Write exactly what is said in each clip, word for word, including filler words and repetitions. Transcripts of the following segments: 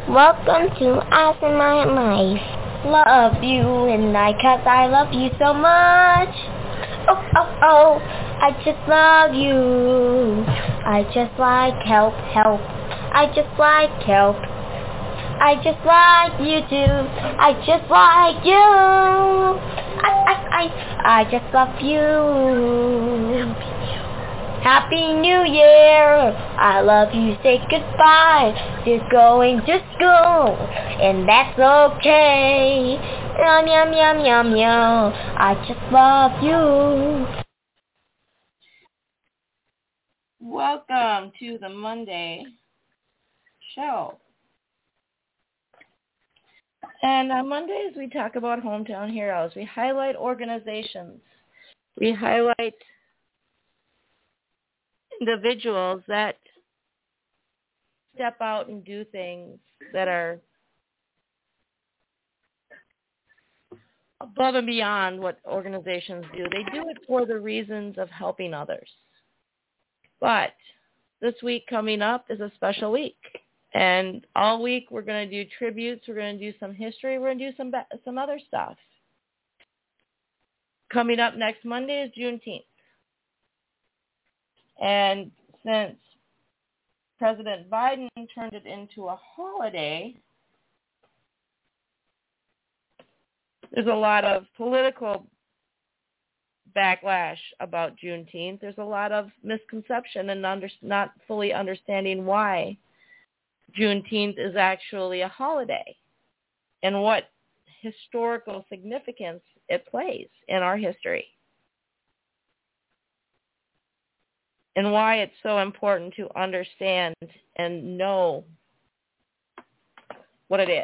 Welcome to Us in My Life. Love you and I, cause I love you so much. Oh, oh, oh, I just love you. I just like help, help. I just like help. I just like you too. I just like you. I, I, I, I just love you. Happy New Year! I love you, say goodbye. You're going to school, and that's okay. Yum, yum, yum, yum, yum. I just love you. Welcome to the Monday show. And on Mondays, we talk about hometown heroes. We highlight organizations. We highlight individuals that step out and do things that are above and beyond what organizations do. They do it for the reasons of helping others. But this week coming up is a special week. And all week we're going to do tributes. We're going to do some history. We're going to do some some other stuff. Coming up next Monday is Juneteenth. And since President Biden turned it into a holiday, there's a lot of political backlash about Juneteenth. There's a lot of misconception and under, not fully understanding why Juneteenth is actually a holiday and what historical significance it plays in our history. And why it's so important to understand and know what it is.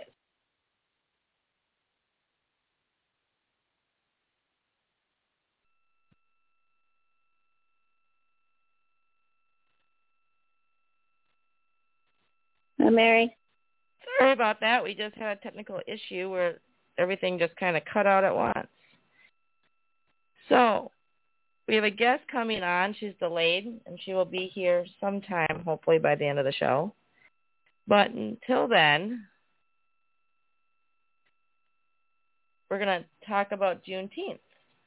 Hi, Mary. Sorry about that. We just had a technical issue where everything just kind of cut out at once. So we have a guest coming on. She's delayed, and she will be here sometime, hopefully by the end of the show. But until then, we're going to talk about Juneteenth.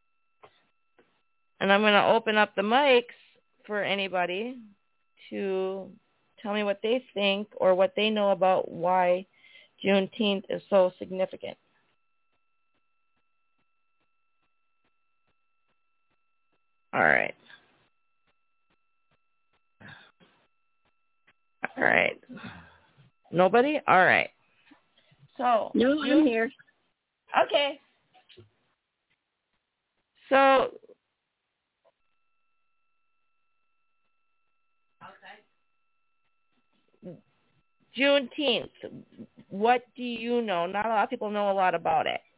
And I'm going to open up the mics for anybody to tell me what they think or what they know about why Juneteenth is so significant. All right. All right. Nobody? All right. So. No, I'm here. Okay. So. Okay. Juneteenth. What do you know? Not a lot of people know a lot about it.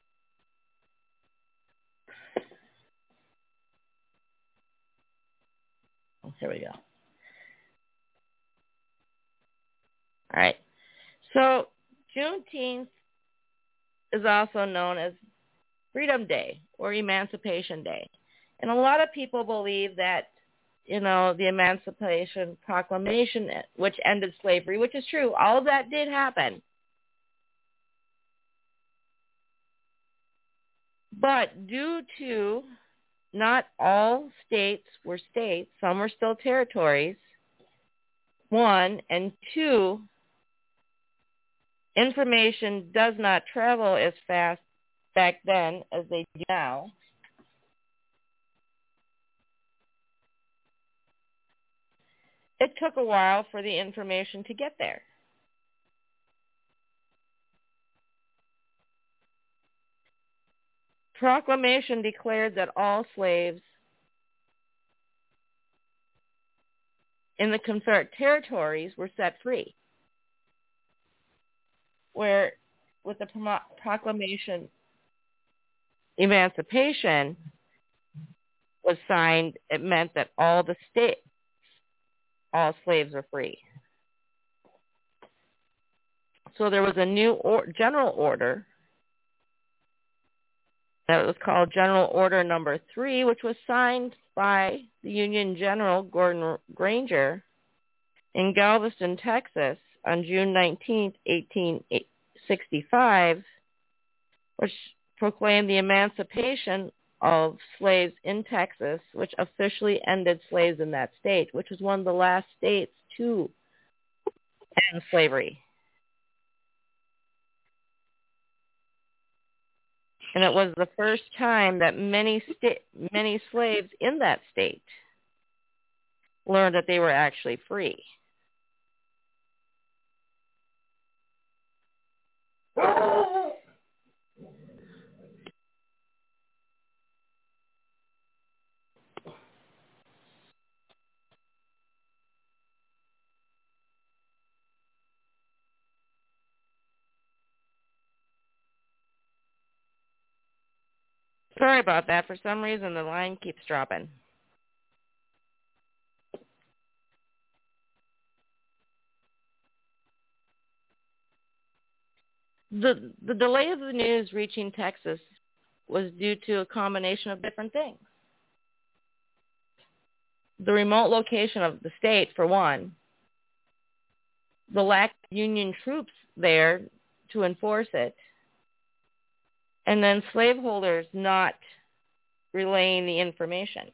Oh, here we go. All right. So Juneteenth is also known as Freedom Day or Emancipation Day. And a lot of people believe that, you know, the Emancipation Proclamation, which ended slavery, which is true, all of that did happen. But due to not all states were states, some were still territories, one, and two, information does not travel as fast back then as they do now. It took a while for the information to get there. Proclamation declared that all slaves in the Confederate territories were set free, where with the proclamation emancipation was signed, it meant that all the states, all slaves were free. So there was a new or, general order that was called General Order Number Three, which was signed by the Union General Gordon Granger in Galveston, Texas, on June nineteenth, eighteen sixty-five, which proclaimed the emancipation of slaves in Texas, which officially ended slaves in that state, which was one of the last states to end slavery. And it was the first time that many sta- many slaves in that state learned that they were actually free. Sorry about that. For some reason, the line keeps dropping. The, the delay of the news reaching Texas was due to a combination of different things. The remote location of the state, for one, the lack of Union troops there to enforce it, and then slaveholders not relaying the information.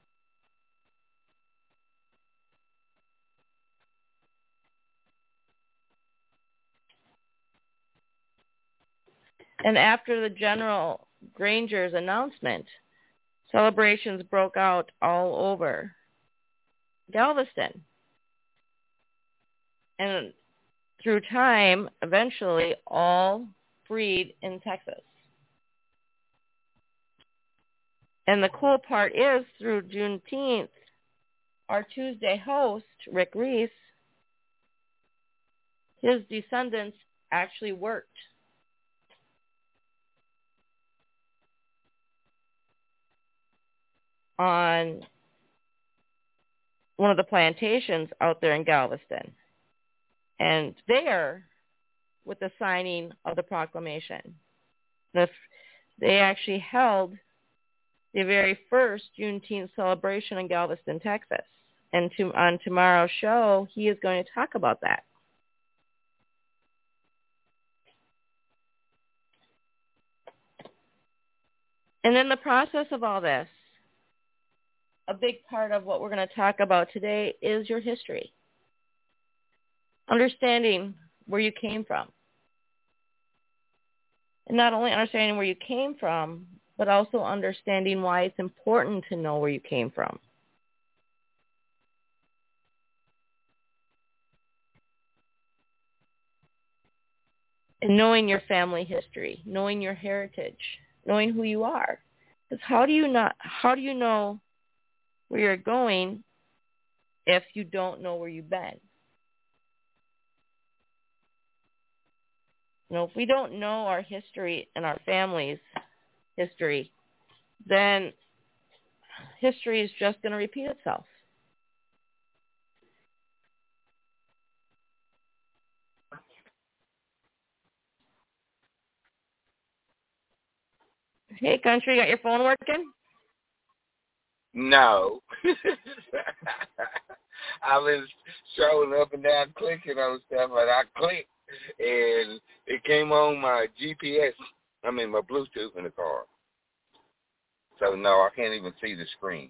And after the General Granger's announcement, celebrations broke out all over Galveston. And through time, eventually, all freed in Texas. And the cool part is, through Juneteenth, our Tuesday host, Rick Reese, his descendants actually worked on one of the plantations out there in Galveston. And there, with the signing of the proclamation, the, they actually held the very first Juneteenth celebration in Galveston, Texas. And to, on tomorrow's show, he is going to talk about that. And in the process of all this, a big part of what we're going to talk about today is your history. Understanding where you came from. And not only understanding where you came from, but also understanding why it's important to know where you came from. And knowing your family history, knowing your heritage, knowing who you are. Because how do you not, how do you know where you're going if you don't know where you've been? You know, if we don't know our history and our family's history, then history is just going to repeat itself. Hey, Country, got your phone working? No. I was scrolling up and down clicking on stuff, and I clicked, and it came on my G P S, I mean my Bluetooth in the car. So, no, I can't even see the screen.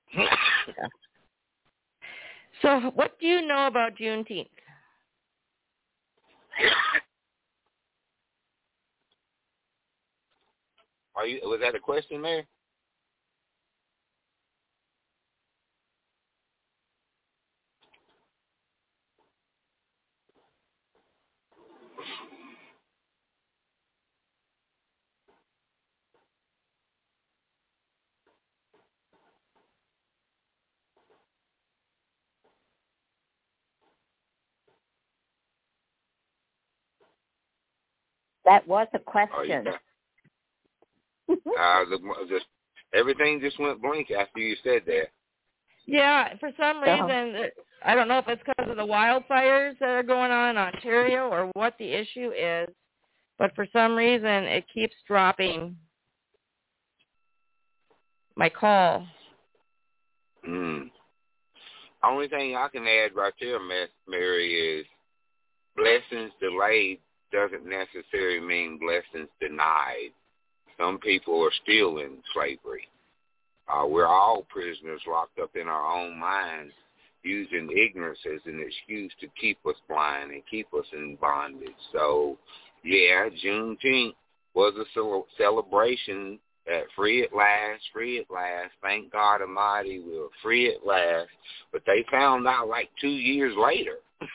So what do you know about Juneteenth? Are you? Was that a question there? That was a Are you question. uh, the, just everything just went blank after you said that. Yeah, for some So- reason, I don't know if it's because of the wildfires that are going on in Ontario or what the issue is, but for some reason it keeps dropping my call. Mm. Only thing I can add right there, Miss Mary, is blessings delayed doesn't necessarily mean blessings denied. Some people are still in slavery. Uh, we're all prisoners locked up in our own minds, using ignorance as an excuse to keep us blind and keep us in bondage. So, yeah, Juneteenth was a cel- celebration that free at last, free at last. Thank God Almighty, we were free at last. But they found out like two years later.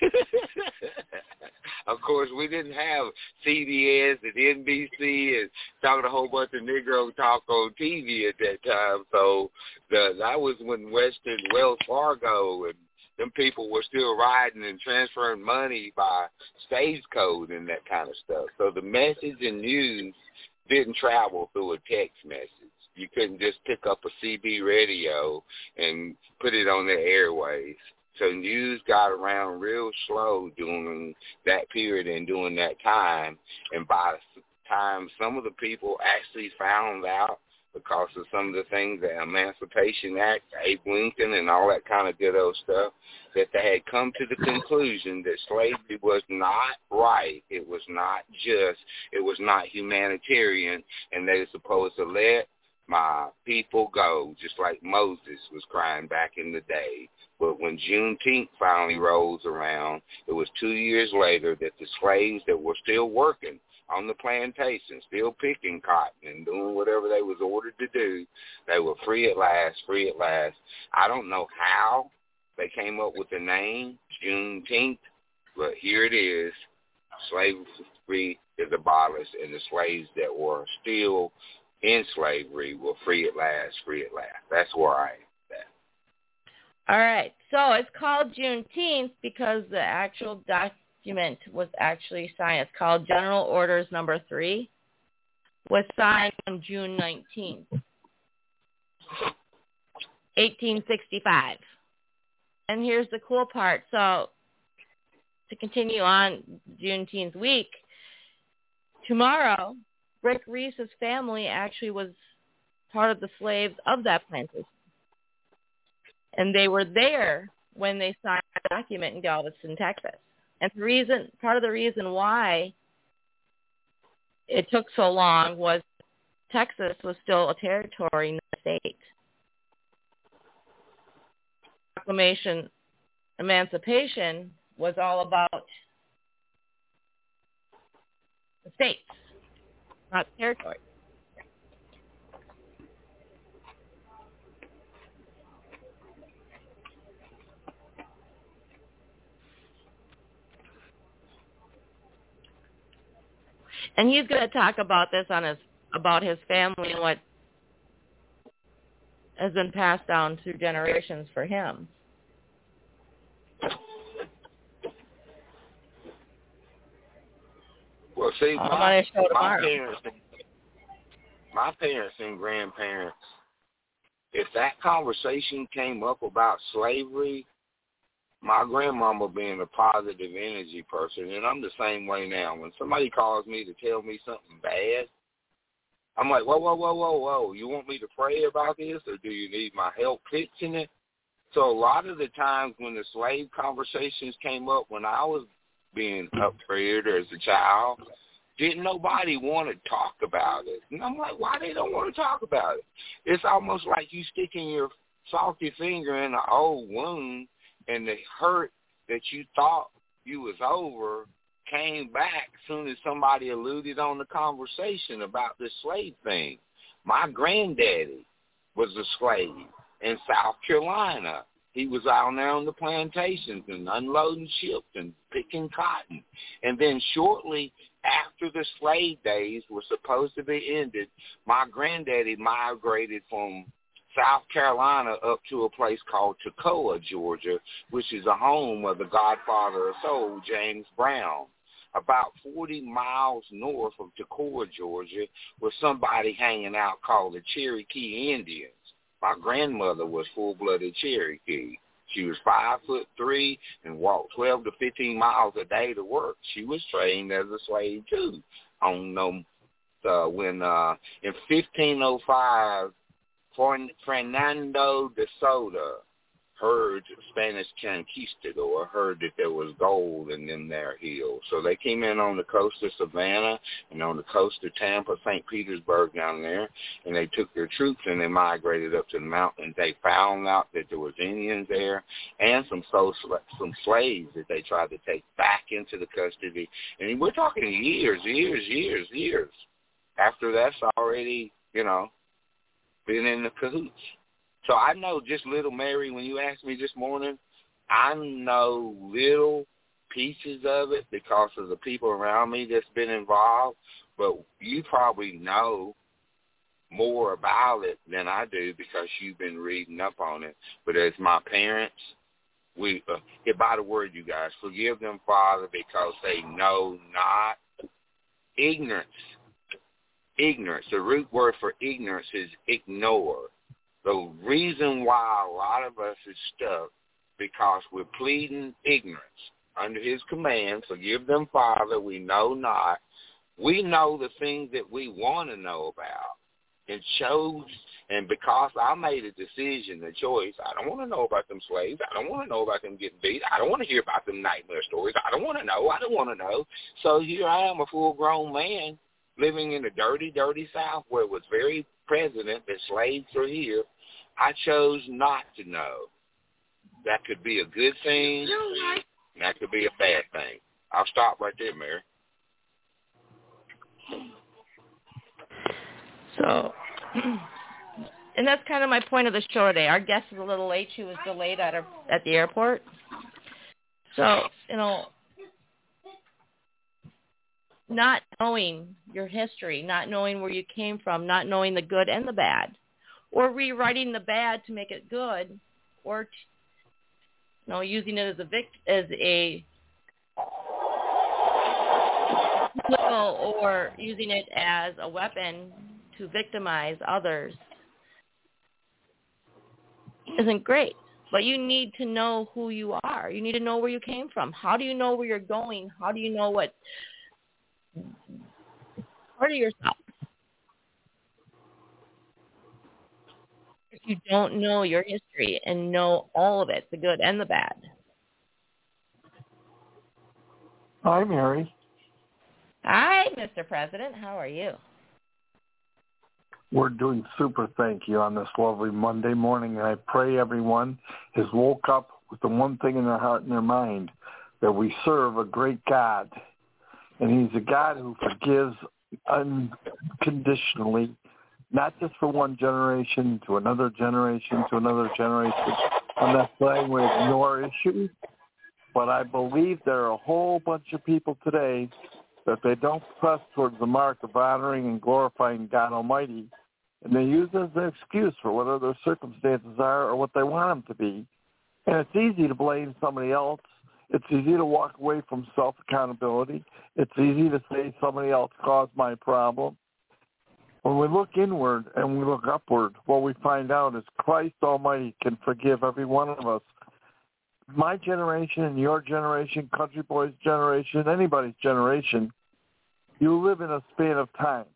Of course, we didn't have C B S and N B C and talking a whole bunch of Negro talk on T V at that time. So the, that was when Western Wells Fargo and them people were still riding and transferring money by stage code and that kind of stuff. So the message and news didn't travel through a text message. You couldn't just pick up a C B radio and put it on the airwaves. So news got around real slow during that period and during that time. And by the time some of the people actually found out because of some of the things, the Emancipation Act, Abe Lincoln, and all that kind of good old stuff, that they had come to the conclusion that slavery was not right, it was not just, it was not humanitarian, and they were supposed to let my people go, just like Moses was crying back in the day. But when Juneteenth finally rolls around, it was two years later that the slaves that were still working on the plantation, still picking cotton and doing whatever they was ordered to do, they were free at last, free at last. I don't know how they came up with the name Juneteenth, but here it is. Slavery is abolished, and the slaves that were still in slavery were free at last, free at last. That's where I am at. All right. So it's called Juneteenth because the actual document was actually signed. It's called General Orders Number Three. Was signed on June nineteenth, eighteen sixty-five. And here's the cool part. So to continue on Juneteenth week, tomorrow, Rick Reese's family actually was part of the slaves of that plantation. And they were there when they signed the document in Galveston, Texas. And the reason, part of the reason why it took so long was Texas was still a territory, not a state. Proclamation, emancipation was all about the states, not territory. And he's going to talk about this on his about his family and what has been passed down through generations for him. Well, see, I'm my, on his show my tomorrow. parents, my parents and grandparents, if that conversation came up about slavery, my grandmama being a positive energy person, and I'm the same way now. When somebody calls me to tell me something bad, I'm like, whoa, whoa, whoa, whoa, whoa. You want me to pray about this, or do you need my help fixing it? So a lot of the times when the slave conversations came up when I was being upbred as a child, didn't nobody want to talk about it. And I'm like, why they don't want to talk about it? It's almost like you sticking your salty finger in an old wound, and the hurt that you thought you was over came back as soon as somebody alluded on the conversation about this slave thing. My granddaddy was a slave in South Carolina. He was out there on the plantations and unloading ships and picking cotton. And then shortly after the slave days were supposed to be ended, my granddaddy migrated from South Carolina up to a place called Toccoa, Georgia, which is a home of the godfather of soul, James Brown. About forty miles north of Toccoa, Georgia, was somebody hanging out called the Cherokee Indians. My grandmother was full-blooded Cherokee. She was five foot three and walked twelve to fifteen miles a day to work. She was trained as a slave too. On no, uh, when uh, in fifteen oh five, Fernando de Soto heard Spanish conquistador, heard that there was gold in them there hills. So they came in on the coast of Savannah and on the coast of Tampa, Saint Petersburg down there, and they took their troops and they migrated up to the mountains. They found out that there was Indians there and some so, some slaves that they tried to take back into the custody. And we're talking years, years, years, years. After that's already, you know, been in the cahoots. So I know just little Mary, when you asked me this morning, I know little pieces of it because of the people around me that's been involved, but you probably know more about it than I do because you've been reading up on it. But as my parents, we, uh, by the word, you guys, forgive them, Father, because they know not. Ignorance. Ignorance. The root word for ignorance is ignore. The reason why a lot of us is stuck because we're pleading ignorance under his command. Forgive them, Father, we know not. We know the things that we want to know about. And chose, and because I made a decision, a choice, I don't want to know about them slaves. I don't want to know about them getting beat. I don't want to hear about them nightmare stories. I don't want to know. I don't want to know. So here I am, a full-grown man, living in the dirty, dirty South where it was very president that slaves were here. I chose not to know. That could be a good thing, and that could be a bad thing. I'll stop right there, Mary. So, and that's kind of my point of the show today. Our guest is a little late. She was delayed at, her, at the airport. So, you know, not knowing your history, not knowing where you came from, not knowing the good and the bad, or rewriting the bad to make it good, or, you know, using it as a vict- as a or using it as a weapon to victimize others isn't great. But you need to know who you are. You need to know where you came from. How do you know where you're going? How do you know what part of yourself? If you don't know your history and know all of it, the good and the bad. Hi, Mary. Hi, Mister President. How are you? We're doing super, thank you, on this lovely Monday morning. And I pray everyone has woke up with the one thing in their heart and their mind, that we serve a great God. And he's a God who forgives unconditionally, not just for one generation, to another generation, to another generation. I'm not saying we ignore issues, but I believe there are a whole bunch of people today that they don't press towards the mark of honoring and glorifying God Almighty, and they use it as an excuse for whatever their circumstances are or what they want them to be. And it's easy to blame somebody else. It's easy to walk away from self-accountability. It's easy to say somebody else caused my problem. When we look inward and we look upward, what we find out is Christ Almighty can forgive every one of us. My generation, your generation, Country Boy's generation, anybody's generation, you live in a span of time.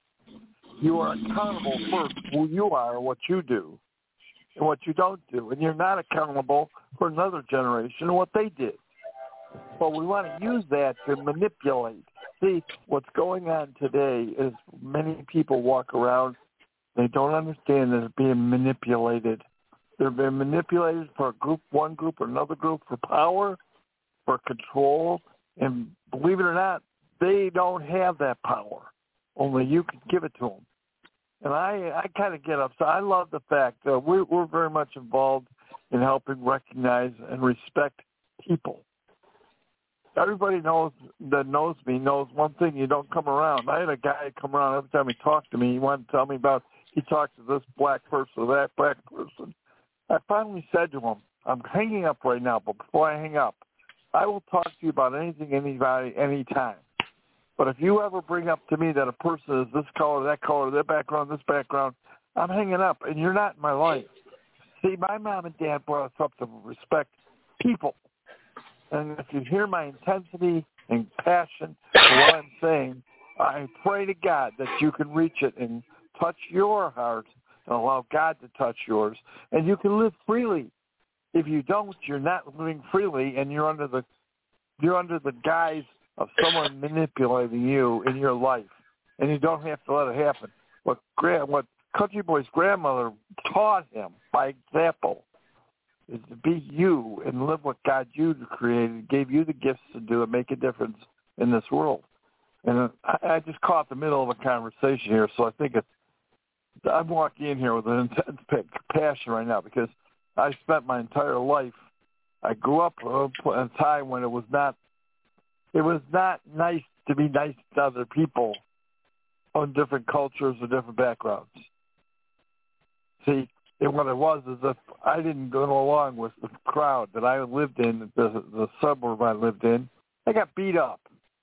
You are accountable for who you are, what you do, and what you don't do. And you're not accountable for another generation and what they did. But we want to use that to manipulate. See, what's going on today is many people walk around, they don't understand that they're being manipulated. They're being manipulated for a group, one group or another group, for power, for control. And believe it or not, they don't have that power. Only you can give it to them. And I, I kind of get upset. I love the fact that we're, we're very much involved in helping recognize and respect people. Everybody knows that knows me knows one thing: you don't come around. I had a guy come around every time he talked to me. He wanted to tell me about he talked to this black person or that black person. I finally said to him, "I'm hanging up right now, but before I hang up, I will talk to you about anything, anybody, anytime. But if you ever bring up to me that a person is this color, that color, that background, this background, I'm hanging up, and you're not in my life." See, my mom and dad brought us up to respect people. And if you hear my intensity and passion for what I'm saying, I pray to God that you can reach it and touch your heart and allow God to touch yours. And you can live freely. If you don't, you're not living freely, and you're under the you're under the guise of someone manipulating you in your life, and you don't have to let it happen. What grand, what Country Boy's grandmother taught him by example is to be you and live what God you created, gave you the gifts to do and make a difference in this world. And I, I just caught the middle of a conversation here, so I think it's, I'm walking in here with an intense passion right now because I spent my entire life, I grew up in a time when it was not, it was not nice to be nice to other people on different cultures or different backgrounds. See, and what it was is if I didn't go along with the crowd that I lived in, the, the suburb I lived in, I got beat up.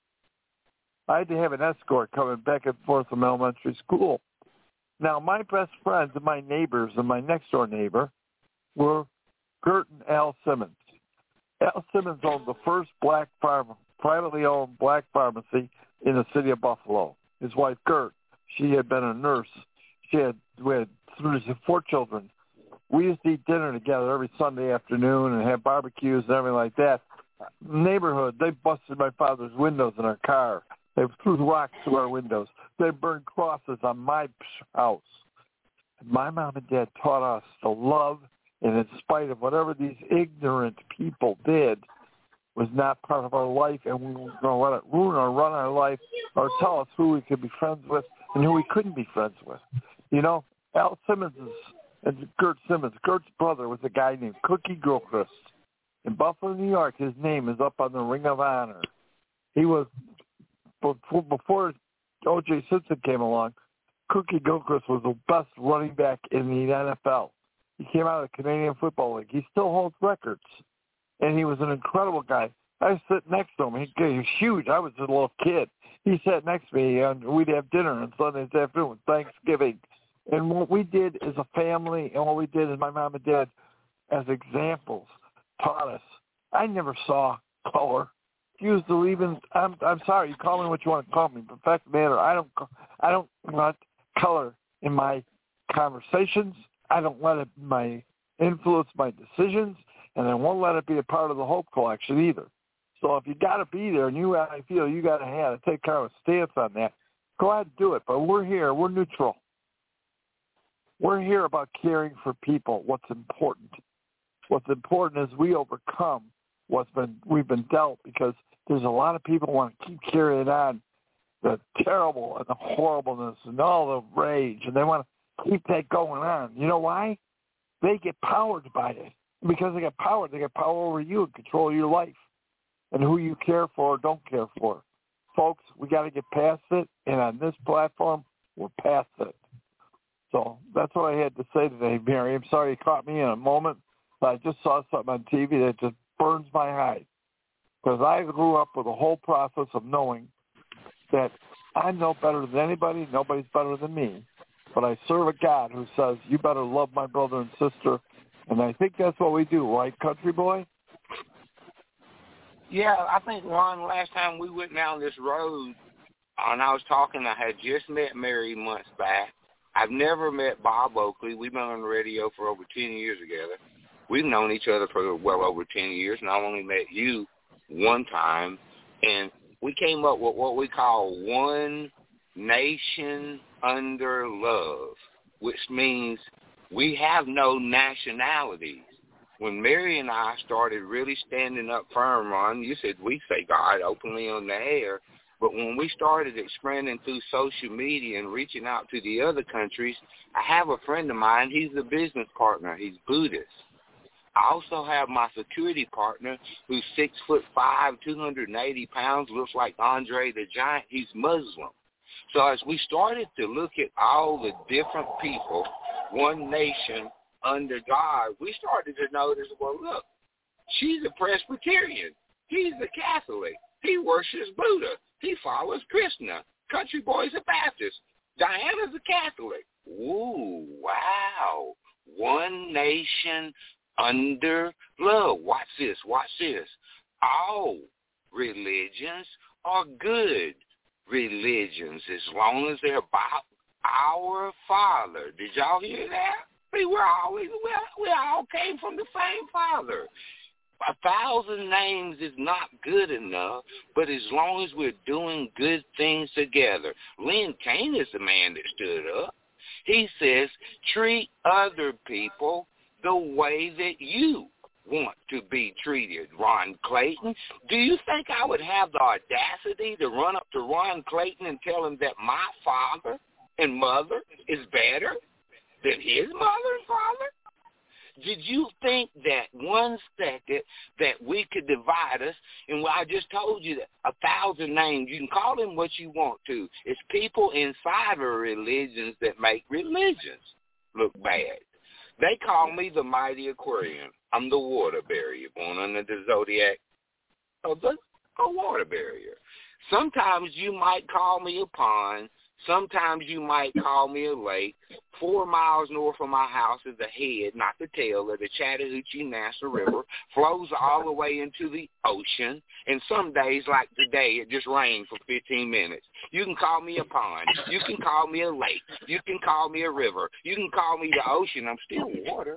I had to have an escort coming back and forth from elementary school. Now, my best friends and my neighbors and my next-door neighbor were Gert and Al Simmons. Al Simmons owned the first black farm, privately owned black pharmacy in the city of Buffalo. His wife, Gert, she had been a nurse. She had, we had four children. We used to eat dinner together every Sunday afternoon and have barbecues and everything like that. Neighborhood, they busted my father's windows in our car. They threw rocks through our windows. They burned crosses on my house. My mom and dad taught us to love, and in spite of whatever these ignorant people did, was not part of our life, and we were going to let it ruin or run our life or tell us who we could be friends with and who we couldn't be friends with. You know, Al Simmons is, and Gert Simmons, Gert's brother was a guy named Cookie Gilchrist. In Buffalo, New York, his name is up on the Ring of Honor. He was, before, before O J Simpson came along, Cookie Gilchrist was the best running back in the N F L. He came out of the Canadian Football League. He still holds records. And he was an incredible guy. I sit next to him. He, he was huge. I was a little kid. He sat next to me, and we'd have dinner on Sundays afternoon, Thanksgiving. And what we did as a family, and what we did as my mom and dad, as examples, taught us. I never saw color. Used to even. I'm. I'm sorry. You call me what you want to call me. But fact of the matter, I don't. I don't want color in my conversations. I don't let it my influence my decisions. And I won't let it be a part of the Hope Collection either. So if you got to be there and you I feel you got to have to take kind of a stance on that, go ahead and do it. But we're here. We're neutral. We're here about caring for people, what's important. What's important is we overcome what's been we've been dealt, because there's a lot of people who want to keep carrying on the terrible and the horribleness and all the rage, and they want to keep that going on. You know why? They get powered by it. Because they get power, they get power over you and control your life and who you care for or don't care for. Folks, we got to get past it, and on this platform, we're past it. So that's what I had to say today, Mary. I'm sorry you caught me in a moment, but I just saw something on T V that just burns my hide. Because I grew up with a whole process of knowing that I'm no better than anybody, nobody's better than me, but I serve a God who says, you better love my brother and sister. And I think that's what we do, right, Country Boy? Yeah, I think, Ron, last time we went down this road, and I was talking, I had just met Mary months back. I've never met Bob Oakley. We've been on the radio for over ten years together. We've known each other for well over ten years, and I only met you one time. And we came up with what we call One Nation Under Love, which means we have no nationalities. When Mary and I started really standing up firm, Ron, you said we say God openly on the air, but when we started expanding through social media and reaching out to the other countries, I have a friend of mine, he's a business partner, he's Buddhist. I also have my security partner who's six foot five, two hundred eighty pounds, looks like Andre the Giant, he's Muslim. So as we started to look at all the different people, one nation under God, we started to notice, well, look, she's a Presbyterian. He's a Catholic. He worships Buddha. He follows Krishna. Country Boy's a Baptist. Diana's a Catholic. Ooh, wow. One nation under love. Watch this. Watch this. All religions are good religions as long as they're about our Father. Did y'all hear that? See, we're always, we we all came from the same father. A thousand names is not good enough, but as long as we're doing good things together. Lynn Kane is the man that stood up. He says, treat other people the way that you want to be treated. Ron Clayton, do you think I would have the audacity to run up to Ron Clayton and tell him that my father and mother is better than his mother and father? Did you think that one second that we could divide us? And I just told you that a thousand names, you can call them what you want to. It's people inside of religions that make religions look bad. They call me the mighty Aquarian. I'm the water barrier, born under the zodiac of the a water barrier. Sometimes you might call me a pond. Sometimes you might call me a lake. Four miles north of my house is the head, not the tail, of the Chattahoochee National River. Flows all the way into the ocean. And some days, like today, it just rained for fifteen minutes. You can call me a pond. You can call me a lake. You can call me a river. You can call me the ocean. I'm still water.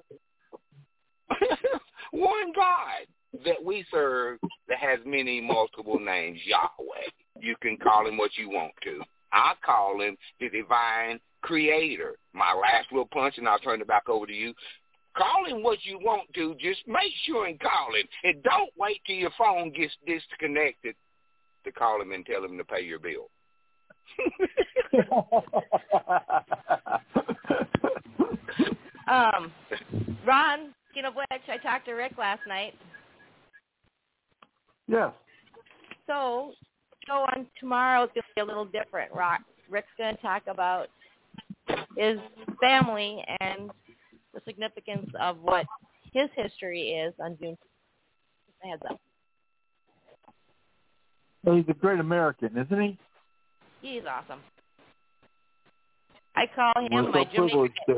One God that we serve that has many multiple names, Yahweh. You can call him what you want to. I call him the divine creator. My last little punch, and I'll turn it back over to you. Call him what you want to. Just make sure and call him. And don't wait till your phone gets disconnected to call him and tell him to pay your bill. um, Ron, speaking of which, I talked to Rick last night. Yes. So, so on tomorrow is going to be a little different. Rock. Rick's going to talk about his family and the significance of what his history is on June. Heads up. Well, he's a great American, isn't he? He's awesome. I call him We're my so Jimmy. privileged to,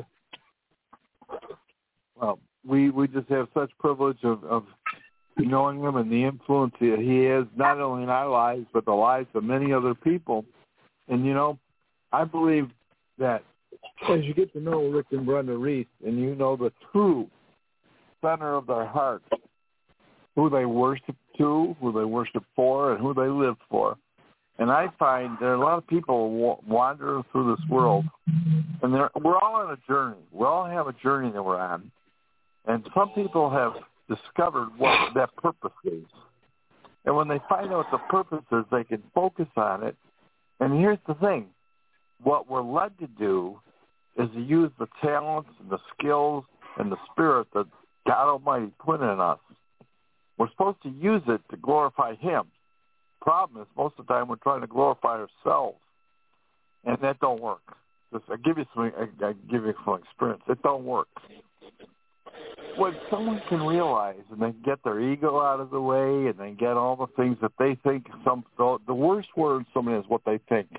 well, we we just have such privilege of, of knowing him and the influence that he has, not only in our lives, but the lives of many other people. And, you know, I believe that as you get to know Rick and Brenda Reese and you know the true center of their heart, who they worship to, who they worship for, and who they live for. And I find there are a lot of people wandering through this world, and they're, we're all on a journey. We all have a journey that we're on. And some people have discovered what that purpose is. And when they find out what the purpose is, they can focus on it. And here's the thing. What we're led to do is to use the talents and the skills and the spirit that God Almighty put in us. We're supposed to use it to glorify Him. Problem is, most of the time we're trying to glorify ourselves, and that don't work. Just, I give you some. I, I give you some experience. It don't work. When someone can realize and they get their ego out of the way and they get all the things that they think, some the worst word in somebody is what they think.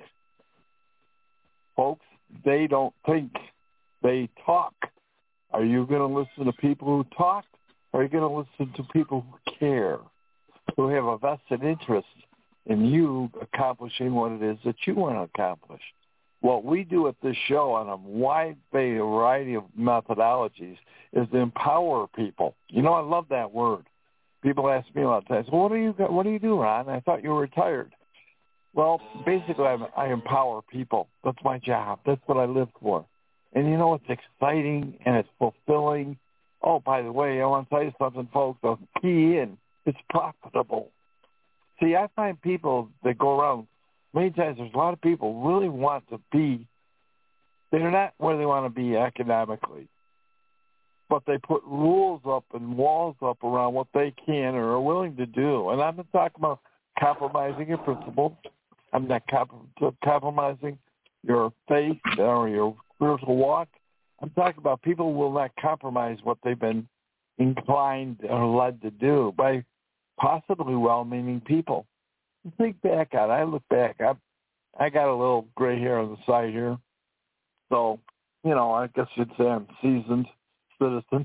Folks, they don't think. They talk. Are you going to listen to people who talk? Or are you going to listen to people who care, who have a vested interest in you accomplishing what it is that you want to accomplish? What we do at this show on a wide variety of methodologies is to empower people. You know, I love that word. People ask me a lot of times, well, what do you what do you do, Ron? I thought you were retired. Well, basically, I'm, I empower people. That's my job. That's what I live for. And you know, it's exciting and it's fulfilling. Oh, by the way, I want to tell you something, folks. So key in. It's profitable. See, I find people that go around, many times there's a lot of people really want to be, they're not where they want to be economically, but they put rules up and walls up around what they can or are willing to do. And I'm not talking about compromising your principles. I'm not comp- compromising your faith or your spiritual walk. I'm talking about people who will not compromise what they've been inclined or led to do by possibly well-meaning people. Think back on it. I look back. I I got a little gray hair on the side here. So, you know, I guess you'd say I'm seasoned citizen.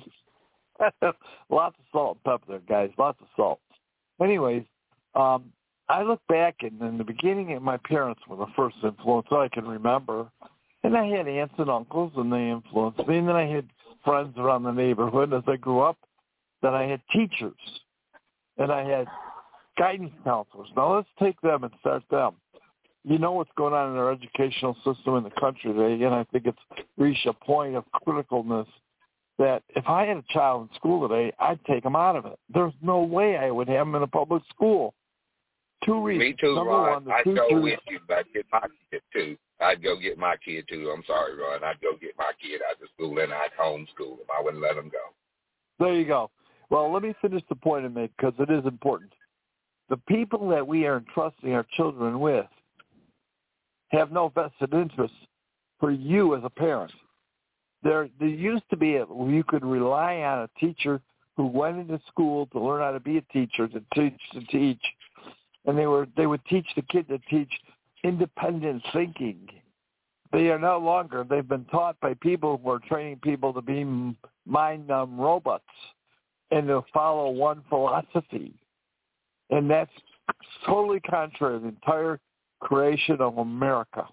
Lots of salt and pepper there, guys. Lots of salt. Anyways, um, I look back, and in the beginning, my parents were the first influence I can remember. And I had aunts and uncles, and they influenced me. And then I had friends around the neighborhood as I grew up. Then I had teachers, and I had guidance counselors. Now let's take them and start them. You know what's going on in our educational system in the country today, and I think it's reached a point of criticalness that if I had a child in school today, I'd take them out of it. There's no way I would have them in a public school. Two reasons. Me too, Number Ron. one, I'd teachers, go with you, but I'd get my kid too. I'd go get my kid too. I'm sorry, Ron. I'd go get my kid out of school and I'd homeschool him. I wouldn't let him go. There you go. Well, let me finish the point I made because it is important. The people that we are entrusting our children with have no vested interest for you as a parent. There, there used to be a, you could rely on a teacher who went into school to learn how to be a teacher, to teach, to teach, and they were they would teach the kid to teach independent thinking. They are no longer. They've been taught by people who are training people to be mind-numb robots and to follow one philosophy. And that's totally contrary to the entire creation of America.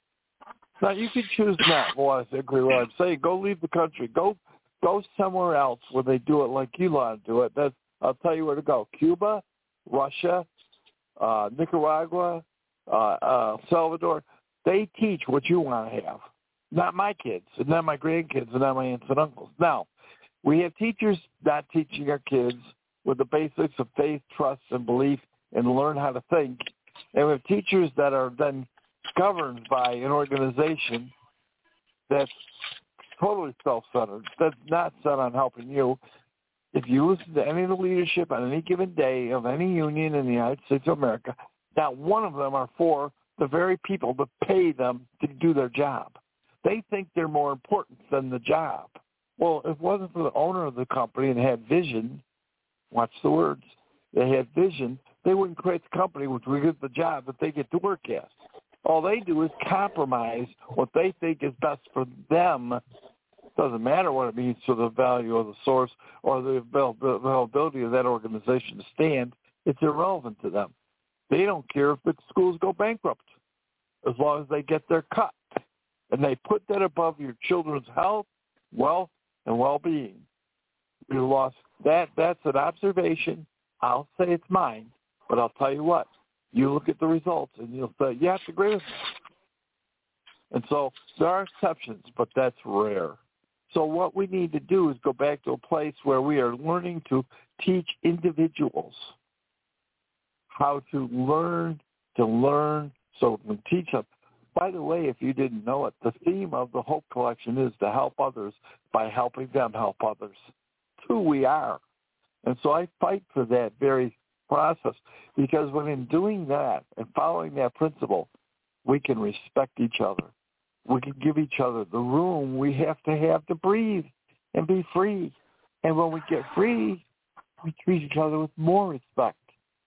Now, you can choose not. Well, I agree with what I'm saying. Go leave the country. Go go somewhere else where they do it like you want to do it. That's, I'll tell you where to go. Cuba, Russia, uh, Nicaragua, uh, uh, Salvador. They teach what you want to have. Not my kids, and not my grandkids, and not my aunts and uncles. Now, we have teachers not teaching our kids with the basics of faith, trust, and belief, and learn how to think. And we have teachers that are then governed by an organization that's totally self-centered, that's not set on helping you. If you listen to any of the leadership on any given day of any union in the United States of America, not one of them are for the very people that pay them to do their job. They think they're more important than the job. Well, if it wasn't for the owner of the company and had vision, watch the words, they had vision, they wouldn't create the company which would get the job that they get to work at. All they do is compromise what they think is best for them. Doesn't matter what it means to the value of the source or the availability of that organization to stand. It's irrelevant to them. They don't care if the schools go bankrupt as long as they get their cut. And they put that above your children's health, wealth, and well-being. We lost that. That's an observation. I'll say it's mine, but I'll tell you what. You look at the results, and you'll say, you have to agree with me. And so there are exceptions, but that's rare. So what we need to do is go back to a place where we are learning to teach individuals how to learn to learn so we can teach them. By the way, if you didn't know it, the theme of the Hope Collection is to help others by helping them help others. It's who we are. And so I fight for that very process because when in doing that and following that principle, we can respect each other. We can give each other the room we have to have to breathe and be free. And when we get free, we treat each other with more respect.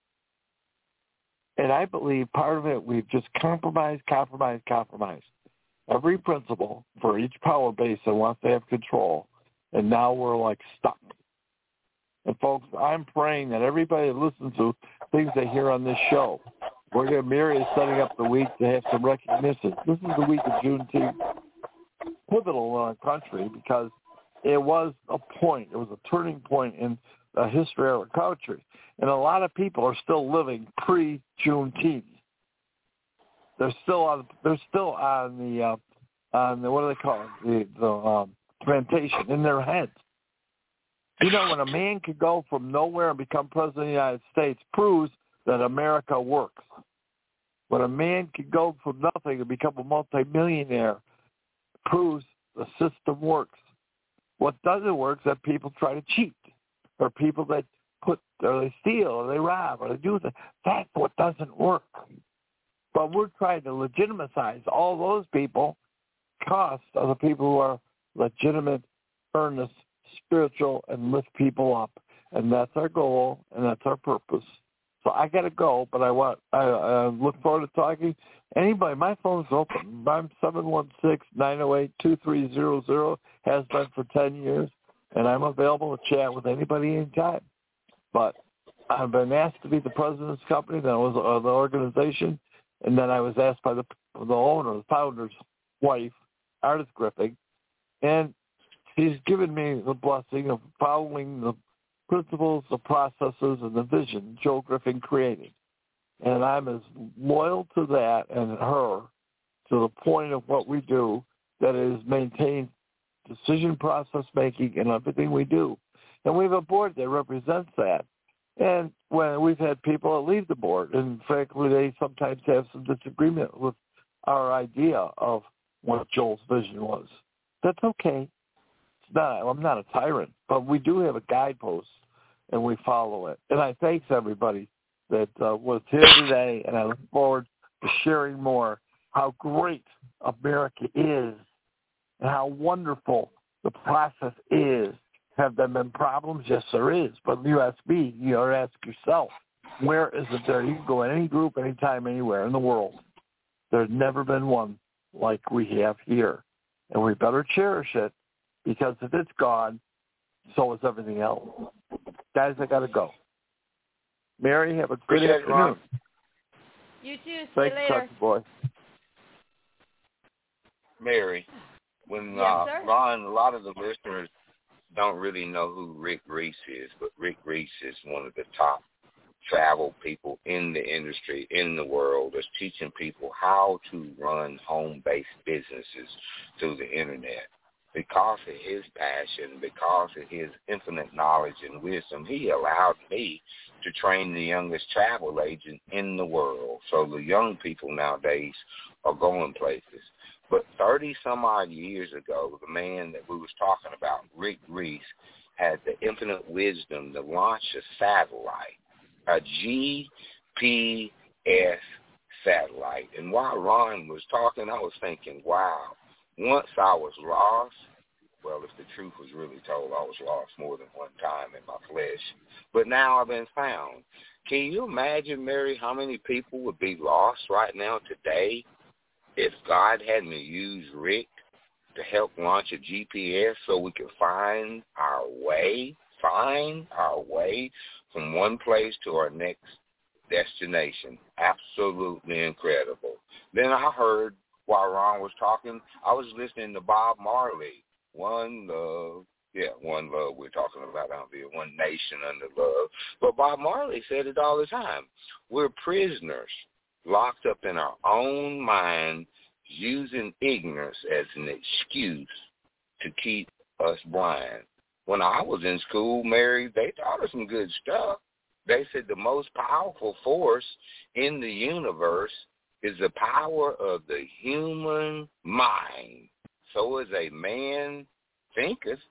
And I believe part of it, we've just compromised, compromised, compromised. Every principle for each power base that wants to have control. And now we're like stuck. And folks, I'm praying that everybody that listens to things they hear on this show, we're going to, Mary is setting up the week to have some recognition. This is the week of Juneteenth, pivotal in our country because it was a point, it was a turning point in the history of our country. And a lot of people are still living pre-Juneteenth. They're still on. They're still on the uh, on the what do they call it? The, the um, plantation in their heads. You know, when a man could go from nowhere and become president of the United States, proves that America works. When a man could go from nothing and become a multimillionaire, proves the system works. What doesn't work is that people try to cheat, or people that put, or they steal, or they rob, or they do that. That's what doesn't work. But we're trying to legitimize all those people, cost of the people who are legitimate, earnest, spiritual, and lift people up. And that's our goal, and that's our purpose. So I got to go, but I want. I, I look forward to talking. Anybody, my phone's open. I'm seven one six, nine oh eight, two three zero zero, has been for ten years, and I'm available to chat with anybody anytime. But I've been asked to be the president of this company, then I was uh, the organization, and then I was asked by the the owner, the founder's wife, Artist Griffin, and he's given me the blessing of following the principles, the processes, and the vision Joe Griffin created. And I'm as loyal to that and her to the point of what we do that is maintain decision process making in everything we do. And we have a board that represents that. And when we've had people that leave the board, and frankly, they sometimes have some disagreement with our idea of what Joel's vision was. That's okay. It's not, I'm not a tyrant, but we do have a guidepost, and we follow it. And I thank everybody that uh, was here today, and I look forward to sharing more how great America is and how wonderful the process is. Have there been problems? Yes, there is. But you ask me, you know, ask yourself, where is it there? You can go in any group, anytime, anywhere in the world. There's never been one like we have here. And we better cherish it, because if it's gone, so is everything else. Guys, I got to go. Mary, have a good Appreciate afternoon. Ron. You too. See Thanks, you later. Cousin Boy. Mary, when Yes, uh, sir? Ron, a lot of the listeners don't really know who Rick Reese is, but Rick Reese is one of the top travel people in the industry, in the world, that's teaching people how to run home-based businesses through the internet. Because of his passion, because of his infinite knowledge and wisdom, he allowed me to train the youngest travel agent in the world. So the young people nowadays are going places. But thirty-some-odd years ago, the man that we was talking about, Rick Reese, had the infinite wisdom to launch a satellite, a G P S satellite. And while Ron was talking, I was thinking, wow, once I was lost. Well, if the truth was really told, I was lost more than one time in my flesh. But now I've been found. Can you imagine, Mary, how many people would be lost right now today if God hadn't used Rick to help launch a G P S so we could find our way, find our way from one place to our next destination? Absolutely incredible. Then I heard, while Ron was talking, I was listening to Bob Marley. One love, yeah, one love we're talking about out there, one nation under love. But Bob Marley said it all the time. We're prisoners locked up in our own mind, using ignorance as an excuse to keep us blind. When I was in school, Mary, they taught us some good stuff. They said the most powerful force in the universe is the power of the human mind. So as a man thinketh,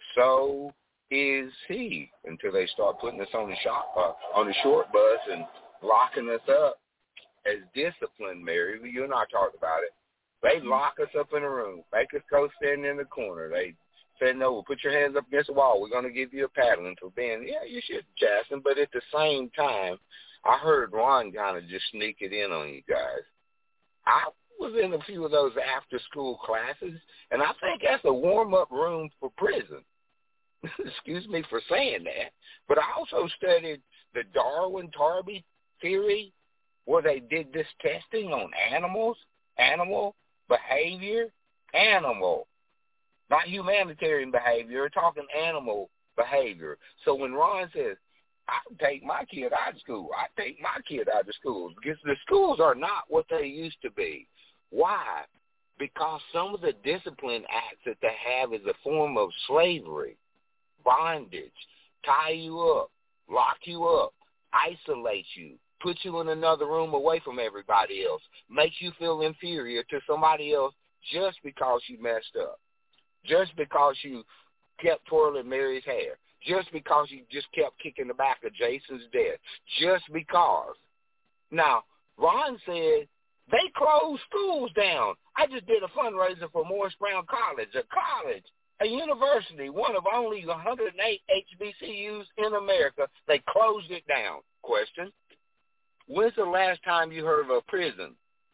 so is he. Until they start putting us on the shop, uh, on the short bus and locking us up as discipline, Mary. You and I talked about it. They lock us up in a room, make us go stand in the corner. They said, no, put your hands up against the wall. We're going to give you a paddling for being, yeah, you should, Jackson. But at the same time, I heard Ron kind of just sneak it in on you guys. I was in a few of those after-school classes, and I think that's a warm-up room for prison. Excuse me for saying that. But I also studied the Darwin-Tarby theory, where they did this testing on animals, animal behavior, animal, not humanitarian behavior. We're talking animal behavior. So when Ron says, I take my kid out of school, I take my kid out of school, because the schools are not what they used to be. Why? Because some of the discipline acts that they have is a form of slavery, bondage, tie you up, lock you up, isolate you, put you in another room away from everybody else, makes you feel inferior to somebody else just because you messed up, just because you kept twirling Mary's hair, just because you just kept kicking the back of Jason's desk, just because. Now, Ron said, they closed schools down. I just did a fundraiser for Morris Brown College, a college, a university, one of only one hundred eight H B C Us in America. They closed it down. Question, when's the last time you heard of a prison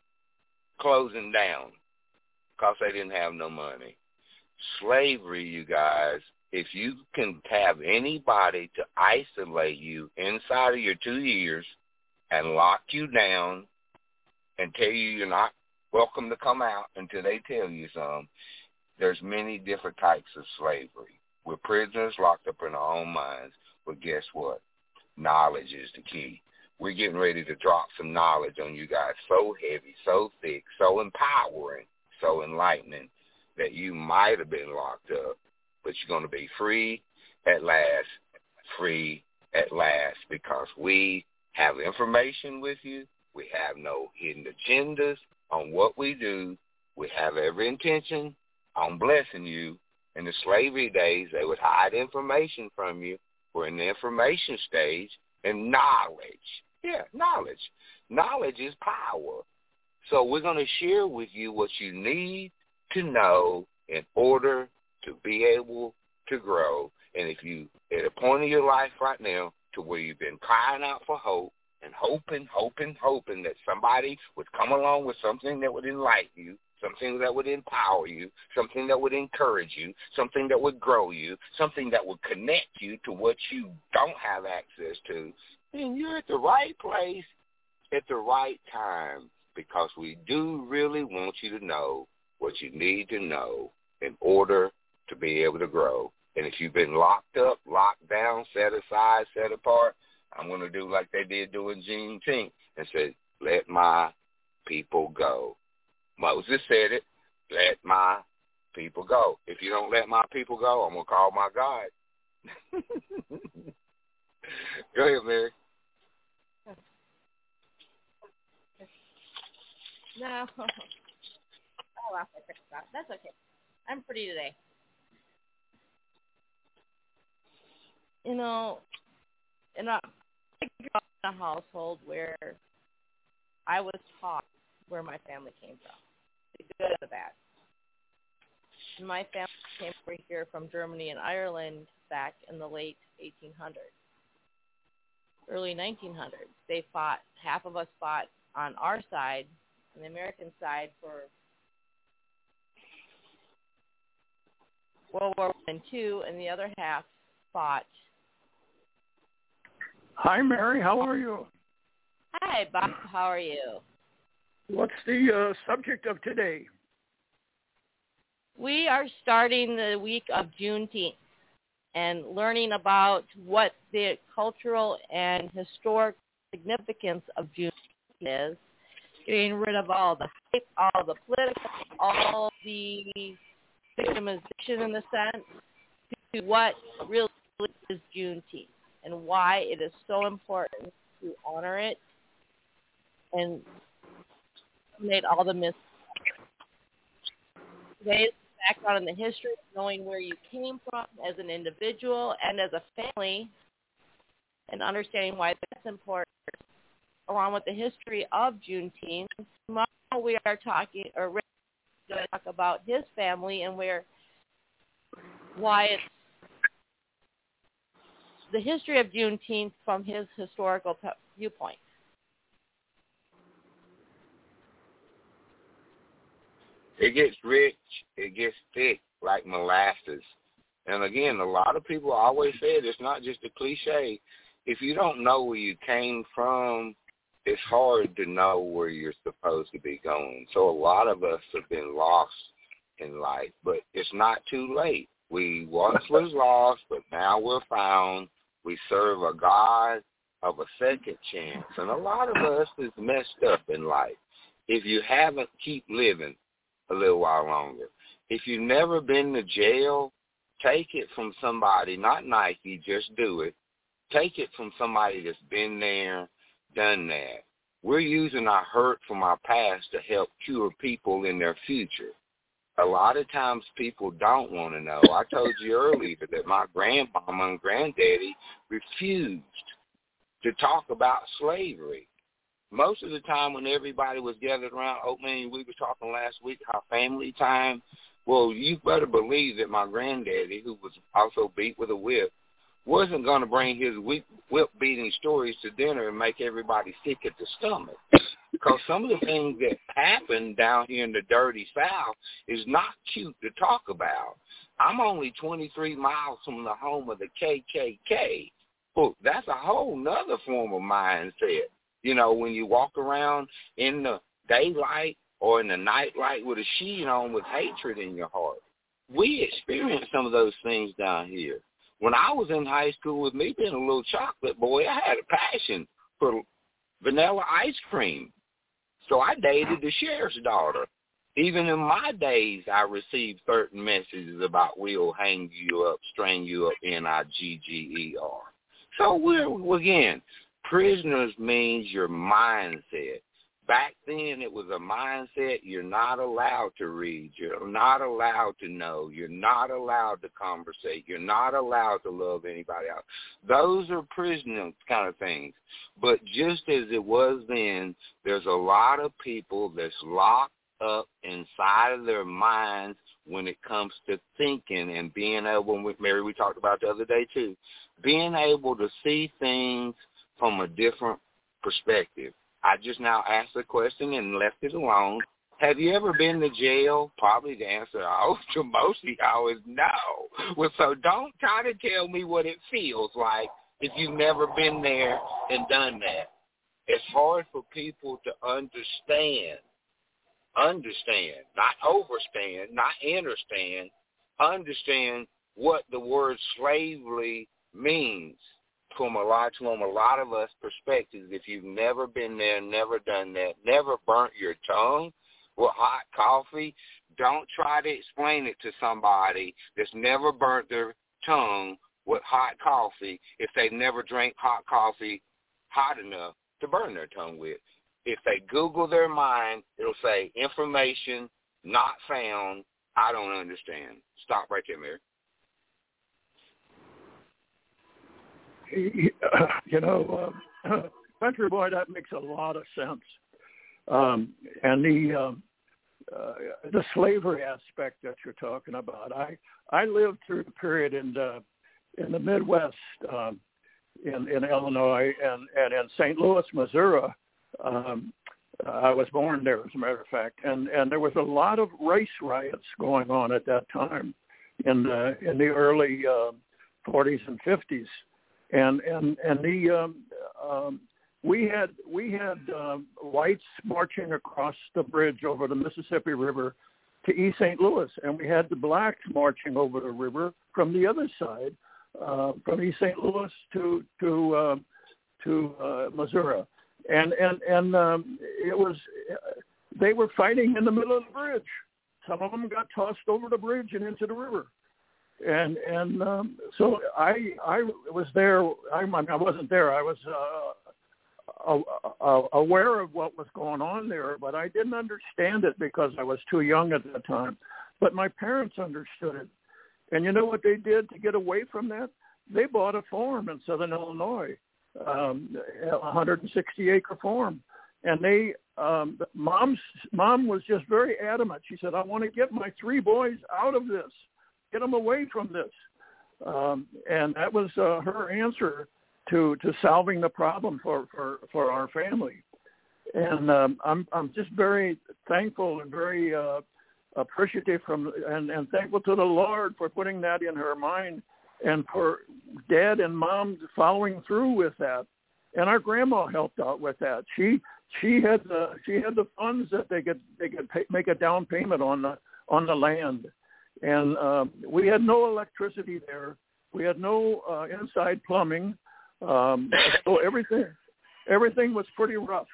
closing down because they didn't have no money? Slavery, you guys, if you can have anybody to isolate you inside of your two years and lock you down and tell you you're not welcome to come out until they tell you some, there's many different types of slavery. We're prisoners locked up in our own minds, but guess what? Knowledge is the key. We're getting ready to drop some knowledge on you guys so heavy, so thick, so empowering, so enlightening that you might have been locked up, but you're going to be free at last, free at last, because we have information with you. We have no hidden agendas on what we do. We have every intention on blessing you. In the slavery days, they would hide information from you. We're in the information stage, and knowledge. Yeah, knowledge. Knowledge is power. So we're going to share with you what you need to know in order to be able to grow. And if you at a point in your life right now to where you've been crying out for hope and hoping, hoping, hoping that somebody would come along with something that would enlighten you, something that would empower you, something that would encourage you, something that would grow you, something that would connect you to what you don't have access to, then you're at the right place at the right time, because we do really want you to know what you need to know in order to be able to grow. And if you've been locked up, locked down, set aside, set apart, I'm going to do like they did during Juneteenth and say, let my people go. Moses said it, let my people go. If you don't let my people go, I'm going to call my God. Go ahead, Mary. No. I lost my train of thought. That's okay. I'm pretty today. You know, in a, I grew up in a household where I was taught where my family came from, the good and the bad. And my family came over here from Germany and Ireland back in the late eighteen hundreds, early nineteen hundreds. They fought, half of us fought on our side, on the American side, for World War One and Two, and the other half fought. Hi, Mary. How are you? Hi, Bob. How are you? What's the uh, subject of today? We are starting the week of Juneteenth and learning about what the cultural and historic significance of Juneteenth is, getting rid of all the hype, all the political, all the victimization in the sense to what really is Juneteenth and why it is so important to honor it and eliminate all the myths. Today's background in the history, knowing where you came from as an individual and as a family, and understanding why that's important, along with the history of Juneteenth. Tomorrow we are talking, or Rick is going to talk about his family and where, why it's the history of Juneteenth from his historical viewpoint. It gets rich, it gets thick like molasses. And again, a lot of people always say it, it's not just a cliche. If you don't know where you came from, it's hard to know where you're supposed to be going. So a lot of us have been lost in life, but it's not too late. We once was lost, but now we're found. We serve a God of a second chance. And a lot of us is messed up in life. If you haven't, keep living a little while longer. If you've never been to jail, take it from somebody, not Nike, just do it. Take it from somebody that's been there, done that. We're using our hurt from our past to help cure people in their future. A lot of times people don't want to know. I told you earlier that my grandmama and granddaddy refused to talk about slavery. Most of the time when everybody was gathered around, oh, man, we were talking last week, how family time, well, you better believe that my granddaddy, who was also beat with a whip, wasn't going to bring his whip-beating stories to dinner and make everybody sick at the stomach. Because some of the things that happen down here in the dirty South is not cute to talk about. I'm only twenty-three miles from the home of the K K K. Well, that's a whole nother form of mindset. You know, when you walk around in the daylight or in the nightlight with a sheet on with hatred in your heart. we experienced some of those things down here. When I was in high school, with me being a little chocolate boy, I had a passion for vanilla ice cream. So I dated the sheriff's daughter. Even in my days, I received certain messages about we'll hang you up, string you up, N I G G E R. So we're, again, prisoners means your mindset. Back then, it was a mindset. You're not allowed to read. You're not allowed to know. You're not allowed to conversate. You're not allowed to love anybody else. Those are prisoner kind of things. But just as it was then, there's a lot of people that's locked up inside of their minds when it comes to thinking and being able, with Mary, we talked about the other day too, being able to see things from a different perspective. I just now asked the question and left it alone. Have you ever been to jail? Probably the answer to most of y'all is no. Well, so don't try to tell me what it feels like if you've never been there and done that. It's hard for people to understand, understand, not overstand, not understand, understand what the word slavery means. From a lot, from a lot of us perspectives, if you've never been there, never done that, never burnt your tongue with hot coffee, don't try to explain it to somebody that's never burnt their tongue with hot coffee if they've never drank hot coffee hot enough to burn their tongue with. If they Google their mind, it'll say information not found, I don't understand. Stop right there, Mary. You know, uh, country boy, that makes a lot of sense. Um, and the um, uh, the slavery aspect that you're talking about, I I lived through the period in the in the Midwest, um, in in Illinois and, and in Saint Louis, Missouri. Um, I was born there, as a matter of fact, and, and there was a lot of race riots going on at that time in the in the early uh, forties and fifties. And and and the um, um, we had we had um, whites marching across the bridge over the Mississippi River to East Saint Louis, and we had the blacks marching over the river from the other side, uh, from East Saint Louis to to uh, to uh, Missouri, and and and um, it was they were fighting in the middle of the bridge. Some of them got tossed over the bridge and into the river. And and um, so I I was there. I, I wasn't there. I was uh, uh, aware of what was going on there, but I didn't understand it because I was too young at that time. But my parents understood it. And you know what they did to get away from that? They bought a farm in Southern Illinois, um, a one hundred sixty acre farm. And they, um, mom's mom was just very adamant. She said, "I want to get my three boys out of this. Get them away from this." Um, and that was uh, her answer to, to solving the problem for, for, for our family. And um, I'm I'm just very thankful and very uh, appreciative from and, and thankful to the Lord for putting that in her mind and for Dad and Mom following through with that. And our grandma helped out with that. She she had the she had the funds that they could they could pay, make a down payment on the on the land. And uh, we had no electricity there. We had no uh, inside plumbing. Um, so everything, everything was pretty rough.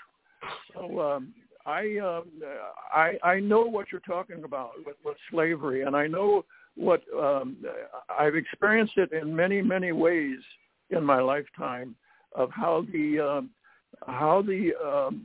So um, I, um, I, I know what you're talking about with, with slavery, and I know what um, I've experienced it in many, many ways in my lifetime of how the um, how the um,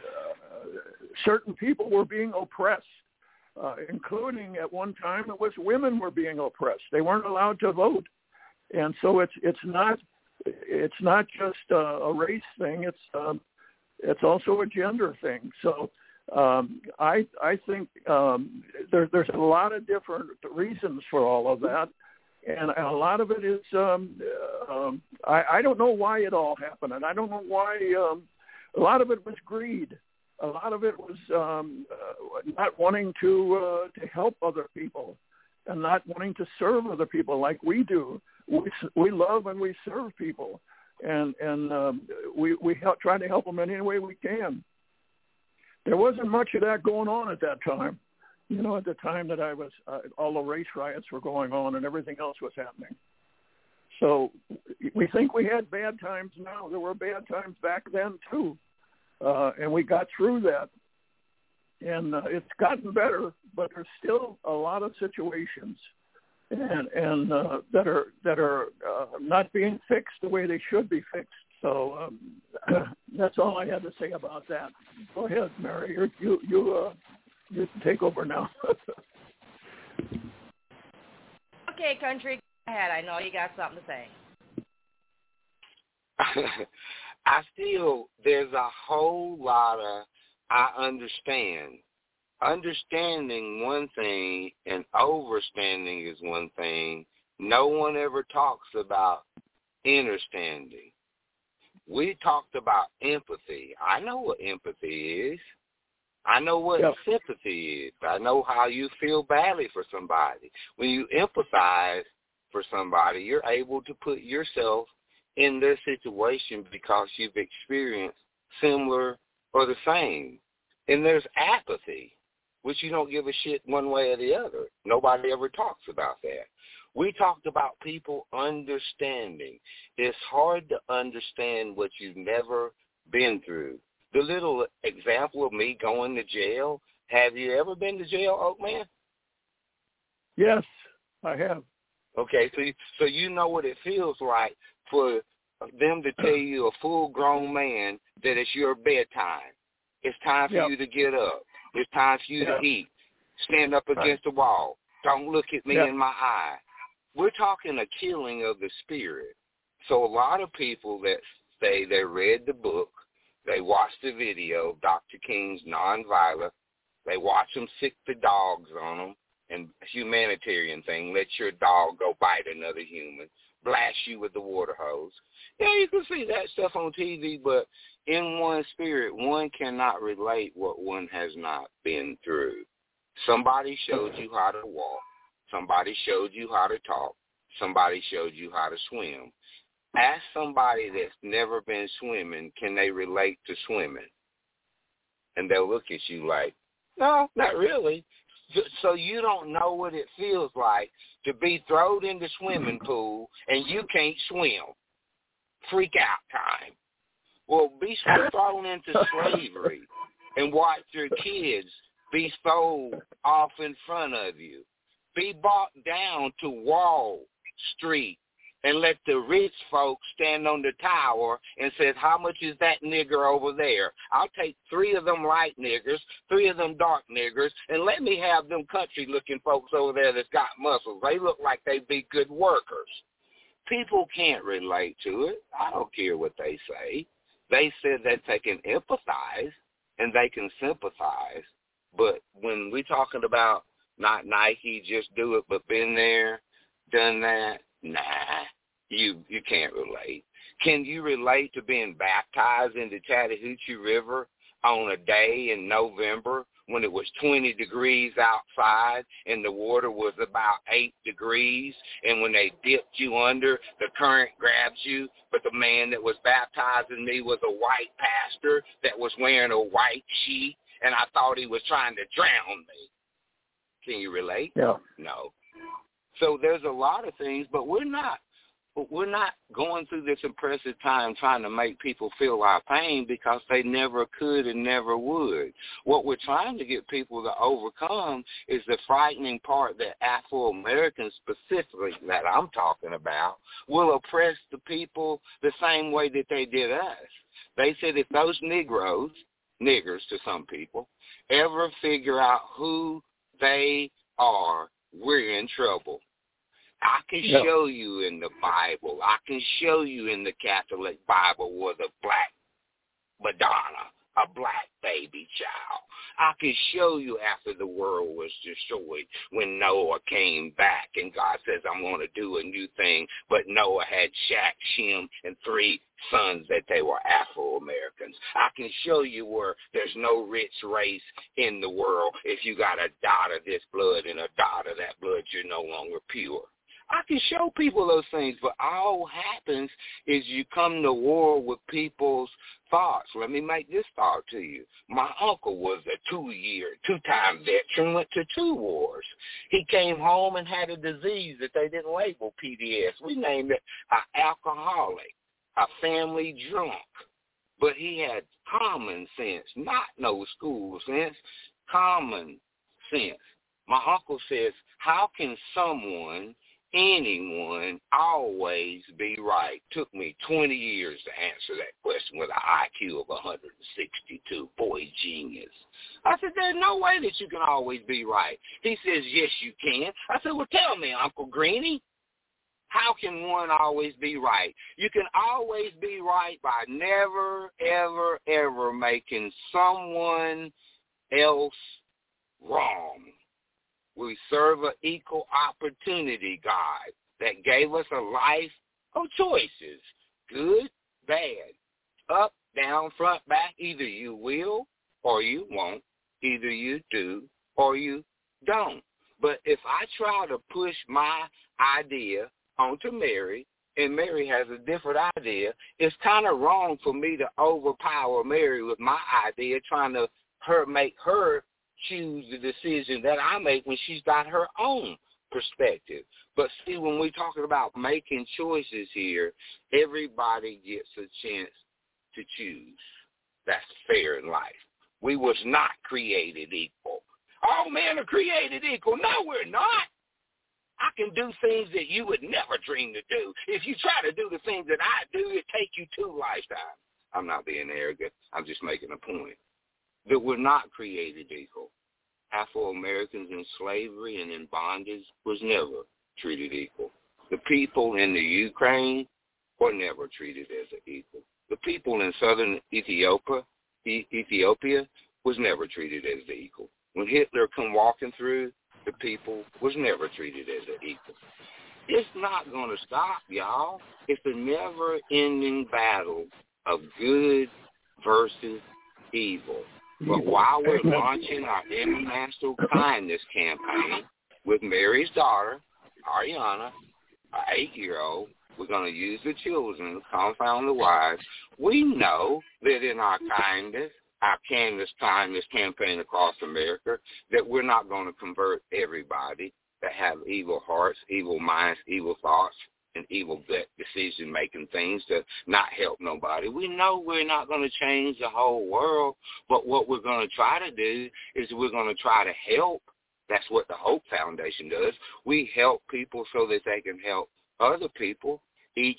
uh, certain people were being oppressed. Uh, including at one time it was women were being oppressed. They weren't allowed to vote, and so it's it's not it's not just uh, a race thing. It's um, it's also a gender thing. So um, I I think um, there, there's a lot of different reasons for all of that, and a lot of it is um, um, I, I don't know why it all happened, and I don't know why um, a lot of it was greed. A lot of it was um, uh, not wanting to uh, to help other people and not wanting to serve other people like we do. We we love and we serve people, and and um, we we help, try to help them in any way we can. There wasn't much of that going on at that time, you know, at the time that I was, uh, all the race riots were going on and everything else was happening. So we think we had bad times now. There were bad times back then, too. Uh, and we got through that. And uh, it's gotten better, but there's still a lot of situations and, and uh, that are that are uh, not being fixed the way they should be fixed. So um, that's all I had to say about that. Go ahead, Mary. You're, you you uh, you can take over now. Okay, country, go ahead. I know you got something to say. I still, there's a whole lot of, I understand. Understanding one thing and overstanding is one thing. No one ever talks about understanding. We talked about empathy. I know what empathy is. I know what yep. sympathy is. I know how you feel badly for somebody. When you empathize for somebody, you're able to put yourself in their situation because you've experienced similar or the same. And there's apathy, which you don't give a shit one way or the other. Nobody ever talks about that. We talked about people understanding. It's hard to understand what you've never been through. The little example of me going to jail, have you ever been to jail, Oakman? Yes, I have. Okay, so you, so you know what it feels like for them to tell you, a full-grown man, that it's your bedtime. It's time for yep. you to get up. It's time for you yep. to eat. Stand up against right. the wall. Don't look at me yep. in my eye. We're talking a killing of the spirit. So a lot of people that say they read the book, they watched the video of Doctor King's Nonviolent, they watch them sick the dogs on them, and humanitarian thing, let your dog go bite another human, blast you with the water hose. Yeah, you can see that stuff on T V, but in one spirit, one cannot relate what one has not been through. Somebody showed you how to walk. Somebody showed you how to talk. Somebody showed you how to swim. Ask somebody that's never been swimming, can they relate to swimming? And they'll look at you like, no, not really. So you don't know what it feels like to be thrown in the swimming pool and you can't swim. Freak out time. Well, be thrown into slavery and watch your kids be sold off in front of you. Be brought down to Wall Street and let the rich folks stand on the tower and says, how much is that nigger over there? I'll take three of them light niggers, three of them dark niggers, and let me have them country-looking folks over there that's got muscles. They look like they'd be good workers. People can't relate to it. I don't care what they say. They said that they can empathize and they can sympathize. But when we're talking about not Nike, just do it, but been there, done that, nah, you you can't relate. Can you relate to being baptized in the Chattahoochee River on a day in November when it was twenty degrees outside and the water was about eight degrees, and when they dipped you under, the current grabs you, but the man that was baptizing me was a white pastor that was wearing a white sheet, and I thought he was trying to drown me. Can you relate? Yeah. No. So there's a lot of things, but we're not we're not going through this impressive time trying to make people feel our pain because they never could and never would. What we're trying to get people to overcome is the frightening part that Afro-Americans specifically, that I'm talking about, will oppress the people the same way that they did us. They said if those Negroes, niggers to some people, ever figure out who they are, we're in trouble. I can yeah. show you in the Bible, I can show you in the Catholic Bible was a black Madonna, a black baby child. I can show you after the world was destroyed when Noah came back and God says, I'm going to do a new thing. But Noah had Shaq, Shem, and three sons that they were Afro-Americans. I can show you where there's no rich race in the world. If you got a dot of this blood and a dot of that blood, you're no longer pure. I can show people those things, but all happens is you come to war with people's thoughts. Let me make this thought to you. My uncle was a two-year, two-time veteran, went to two wars. He came home and had a disease that they didn't label P D S. We named it an alcoholic, a family drunk. But he had common sense, not no school sense, common sense. My uncle says, how can someone, anyone, always be right? Took me twenty years to answer that question with an I Q of one hundred sixty-two. Boy, genius. I said, there's no way that you can always be right. He says, yes, you can. I said, well, tell me, Uncle Greenie. How can one always be right? You can always be right by never, ever, ever making someone else wrong. We serve an equal opportunity God that gave us a life of choices, good, bad, up, down, front, back. Either you will or you won't. Either you do or you don't. But if I try to push my idea onto Mary, and Mary has a different idea, it's kind of wrong for me to overpower Mary with my idea, trying to her make her choose the decision that I make when she's got her own perspective. But see, when we're talking about making choices here, everybody gets a chance to choose. That's fair in life. We was not created equal. All men are created equal. No, we're not. I can do things that you would never dream to do. If you try to do the things that I do, it take you two lifetimes. I'm not being arrogant. I'm just making a point. That we're not created equal. Afro-Americans in slavery and in bondage was never treated equal. The people in the Ukraine were never treated as an equal. The people in southern Ethiopia, e- Ethiopia was never treated as the equal. When Hitler come walking through, the people was never treated as an equal. It's not going to stop, y'all. It's a never-ending battle of good versus evil. But while we're launching our International Kindness Campaign with Mary's daughter, Ariana, our eight-year-old, we're going to use the children, confound the wise. We know that in our kindness, our Canvas Kindness campaign across America, that we're not going to convert everybody that have evil hearts, evil minds, evil thoughts, and evil gut decision-making things to not help nobody. We know we're not going to change the whole world, but what we're going to try to do is we're going to try to help. That's what the Hope Foundation does. We help people so that they can help other people. Each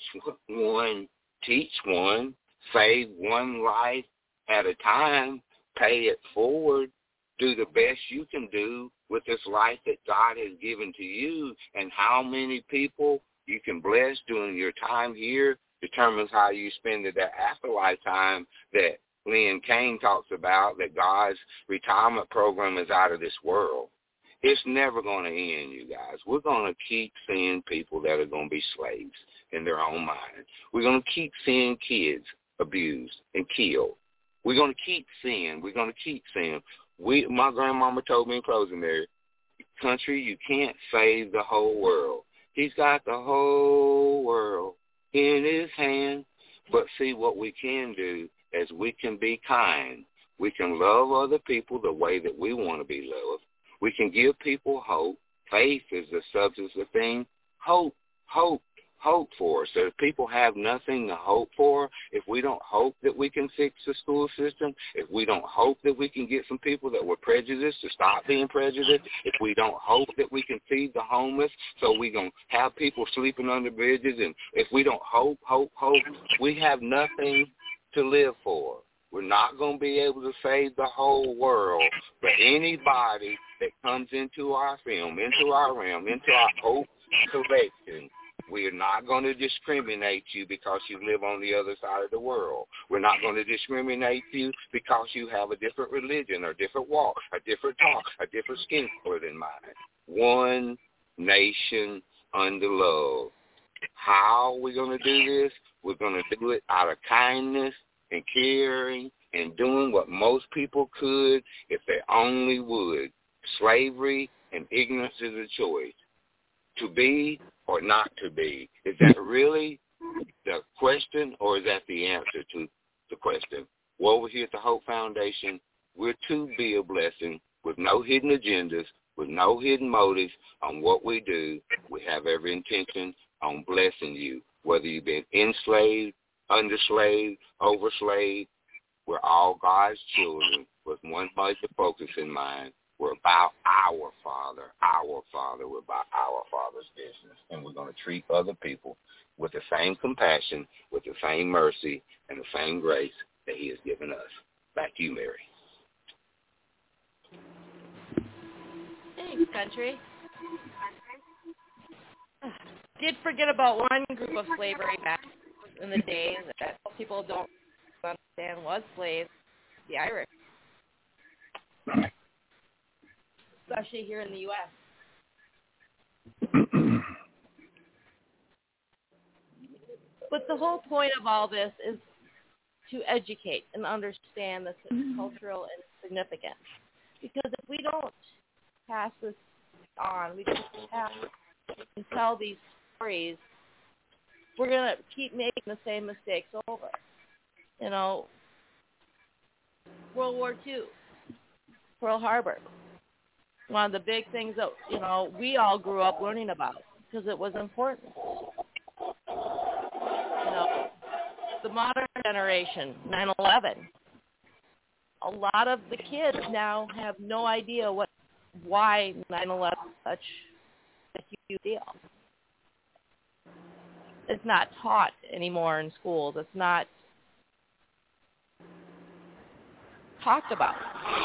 one teach one, save one life at a time, pay it forward, do the best you can do with this life that God has given to you, and how many people you can bless during your time here determines how you spend that afterlife time that Lynn Kane talks about, that God's retirement program is out of this world. It's never going to end, you guys. We're going to keep seeing people that are going to be slaves in their own mind. We're going to keep seeing kids abused and killed. We're going to keep seeing. We're going to keep seeing. We, my grandmama told me in closing there, country, you can't save the whole world. He's got the whole world in his hand. But see, what we can do is we can be kind. We can love other people the way that we want to be loved. We can give people hope. Faith is the substance of things. Hope, hope, hope for. So if people have nothing to hope for, if we don't hope that we can fix the school system, if we don't hope that we can get some people that were prejudiced to stop being prejudiced, if we don't hope that we can feed the homeless, so we're going to have people sleeping under bridges, and if we don't hope, hope, hope, we have nothing to live for. We're not going to be able to save the whole world, but anybody that comes into our film, into our realm, into our hope collection, we are not going to discriminate you because you live on the other side of the world. We're not going to discriminate you because you have a different religion or different walk, a different talk, a different skin color than mine. One nation under love. How are we going to do this? We're going to do it out of kindness and caring and doing what most people could if they only would. Slavery and ignorance is a choice. to be or not to be? Is that really the question, or is that the answer to the question? Well, over here at the Hope Foundation, we're to be a blessing with no hidden agendas, with no hidden motives on what we do. We have every intention on blessing you, whether you've been enslaved, underslaved, overslaved. We're all God's children with one major focus in mind. We're about our Father, our Father. We're about our Father's business. And we're going to treat other people with the same compassion, with the same mercy, and the same grace that he has given us. Back to you, Mary. Thanks, Country. Did forget about one group of slavery back in the days that people don't understand was slaves, the Irish. Especially here in the U S But the whole point of all this is to educate and understand the cultural significance. Because if we don't pass this on, we just pass and tell these stories, we're going to keep making the same mistakes over. You know, World War Two, Pearl Harbor. One of the big things that, you know, we all grew up learning about because it was important. You know, the modern generation, nine eleven. A lot of the kids now have no idea what, why nine eleven is such a huge deal. It's not taught anymore in schools. It's not talked about.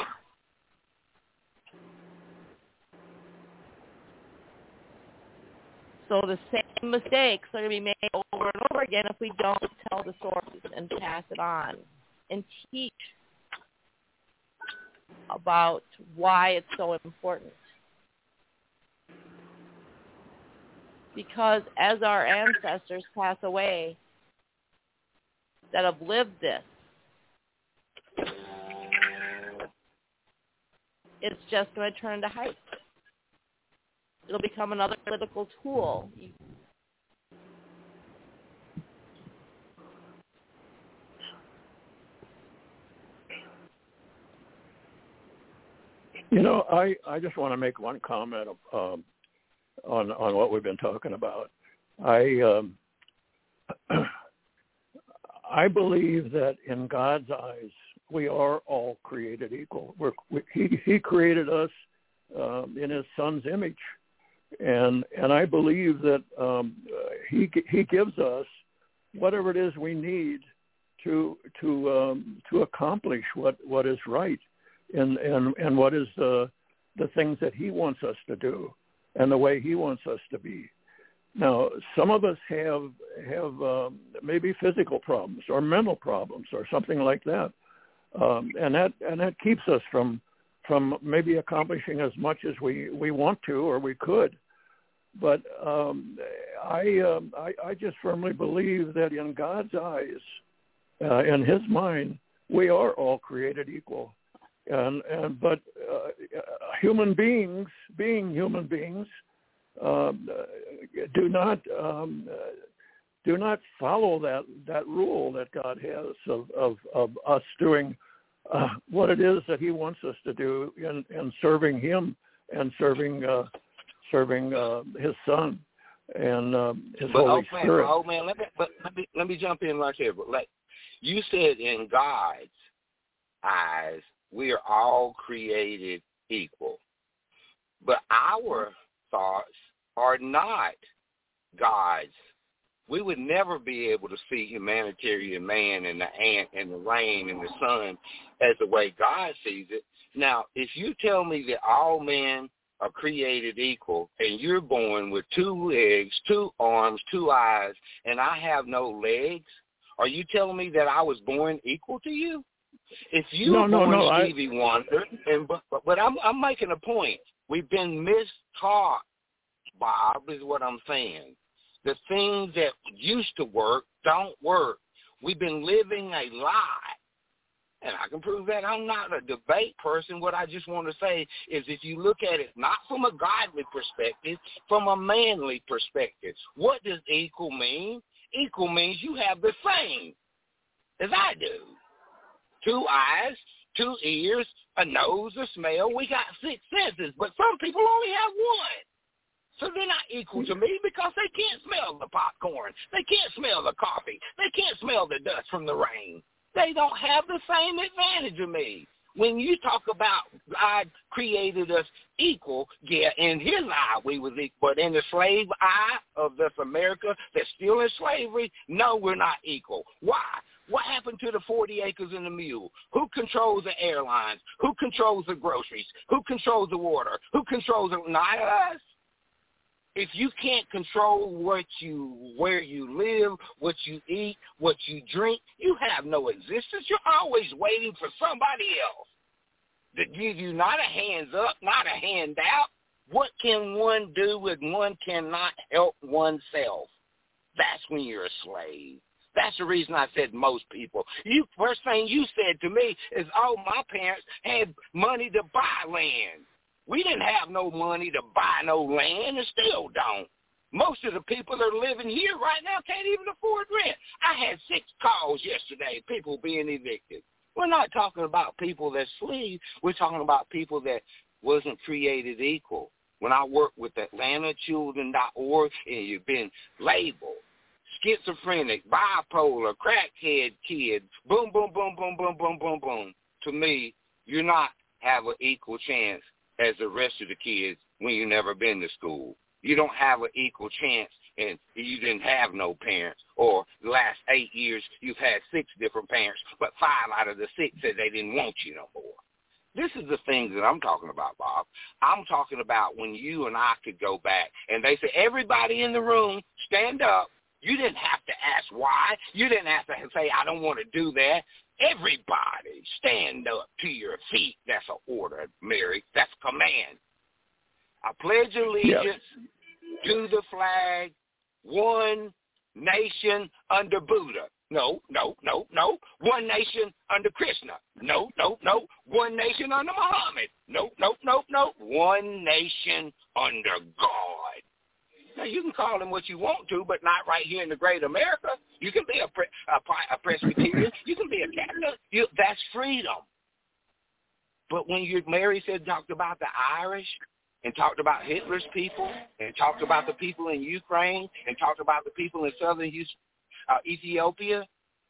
So the same mistakes are going to be made over and over again if we don't tell the stories and pass it on and teach about why it's so important. Because as our ancestors pass away that have lived this, it's just going to turn to hype. It'll become another political tool. You know, I, I just want to make one comment um, on on what we've been talking about. I um, I believe that in God's eyes, we are all created equal. We're, we, he He created us um, in His Son's image. And and I believe that um, he he gives us whatever it is we need to to um, to accomplish what, what is right, and and, and what is the the things that he wants us to do, and the way he wants us to be. Now, some of us have have um, maybe physical problems or mental problems or something like that, um, and that and that keeps us from. from maybe accomplishing as much as we, we want to or we could. But um, I, um, I I just firmly believe that in God's eyes, uh, in his mind, we are all created equal. And, and but uh, human beings, being human beings, uh, do not um, do not follow that, that rule that God has of, of, of us doing Uh, what it is that he wants us to do in, in serving him and serving uh, serving uh, his Son and um, his but, Holy oh, man, Spirit. Oh man, let me but let me let me jump in right here. But like you said, in God's eyes, we are all created equal. But our thoughts are not God's. We would never be able to see humanitarian man and the ant and the rain and the sun as the way God sees it. Now, if you tell me that all men are created equal and you're born with two legs, two arms, two eyes, and I have no legs, are you telling me that I was born equal to you? If you no, were no, born no, Stevie I... Wonder, and but, but I'm, I'm making a point. We've been mistaught, Bob, is what I'm saying. The things that used to work don't work. We've been living a lie. and I can prove that. I'm not a debate person. What I just want to say is if you look at it not from a godly perspective, from a manly perspective, what does equal mean? Equal means you have the same as I do. Two eyes, two ears, a nose, a smell. We got six senses, but some people only have one. So they're not equal to me because they can't smell the popcorn. They can't smell the coffee. They can't smell the dust from the rain. They don't have the same advantage of me. When you talk about God created us equal, yeah, in his eye we was equal, but in the slave eye of this America that's still in slavery, no, we're not equal. Why? What happened to the forty acres and the mule? Who controls the airlines? Who controls the groceries? Who controls the water? Who controls the, not us. If you can't control what you, where you live, what you eat, what you drink, you have no existence. You're always waiting for somebody else to give you not a hands up, not a handout. What can one do when one cannot help oneself? That's when you're a slave. That's the reason I said most people. You first thing you said to me is, oh, my parents had money to buy land. We didn't have no money to buy no land and still don't. Most of the people that are living here right now can't even afford rent. I had six calls yesterday, people being evicted. We're not talking about people that sleep. We're talking about people that wasn't created equal. When I worked with Atlanta Children dot org, and you've been labeled schizophrenic, bipolar, crackhead kid, boom, boom, boom, boom, boom, boom, boom, boom. To me, you're not have an equal chance as the rest of the kids when you never been to school. You don't have an equal chance and you didn't have no parents. Or the last eight years you've had six different parents, but five out of the six said they didn't want you no more. This is the things that I'm talking about, Bob. I'm talking about when you and I could go back and they say, everybody in the room, stand up. You didn't have to ask why. You didn't have to say, I don't want to do that. Everybody stand up to your feet. That's an order, Mary. That's a command. I pledge allegiance yep. to the flag, one nation under Buddha. No, no, no, no. One nation under Krishna. No, no, no. One nation under Muhammad. No, no, no, no. One nation under God. Now, you can call them what you want to, but not right here in the great America. You can be a, pre- a, a Presbyterian. You can be a Catholic. You, that's freedom. But when you, Mary said, talked about the Irish and talked about Hitler's people and talked about the people in Ukraine and talked about the people in southern uh, Ethiopia,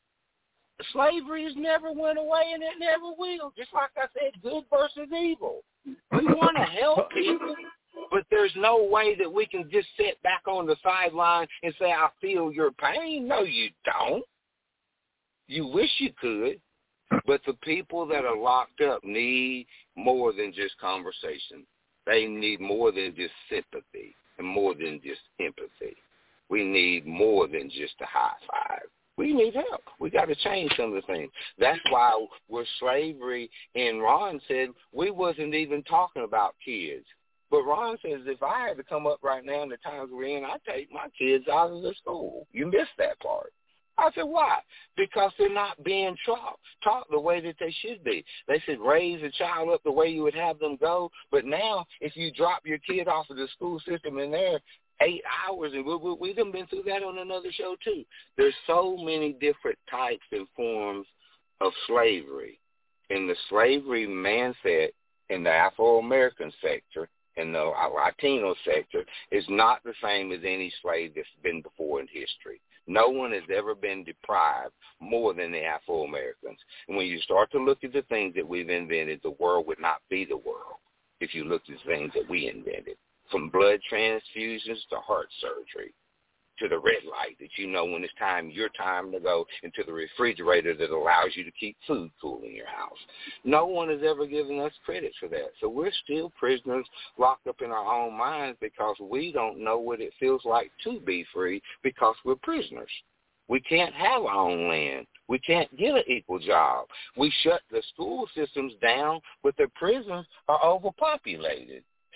slavery has never went away and it never will. Just like I said, good versus evil. We want to help people. But there's no way that we can just sit back on the sideline and say, I feel your pain. No, you don't. You wish you could. But the people that are locked up need more than just conversation. They need more than just sympathy and more than just empathy. We need more than just a high five. We need help. We got to change some of the things. That's why with slavery, and Ron said we wasn't even talking about kids. But Ron says if I had to come up right now in the times we're in, I'd take my kids out of the school. You missed that part. I said, why? Because they're not being taught, taught the way that they should be. They said raise a child up the way you would have them go. But now if you drop your kid off of the school system in there eight hours, and we, we, we've been through that on another show too. There's so many different types and forms of slavery. In the slavery mindset in the Afro-American sector, in the Latino sector, is not the same as any slave that's been before in history. No one has ever been deprived more than the Afro-Americans. And when you start to look at the things that we've invented, the world would not be the world if you looked at the things that we invented, from blood transfusions to heart surgery, to the red light that you know when it's time, your time to go, and to the refrigerator that allows you to keep food cool in your house. No one has ever given us credit for that. So we're still prisoners locked up in our own minds because we don't know what it feels like to be free because we're prisoners. We can't have our own land. We can't get an equal job. We shut the school systems down, but the prisons are overpopulated.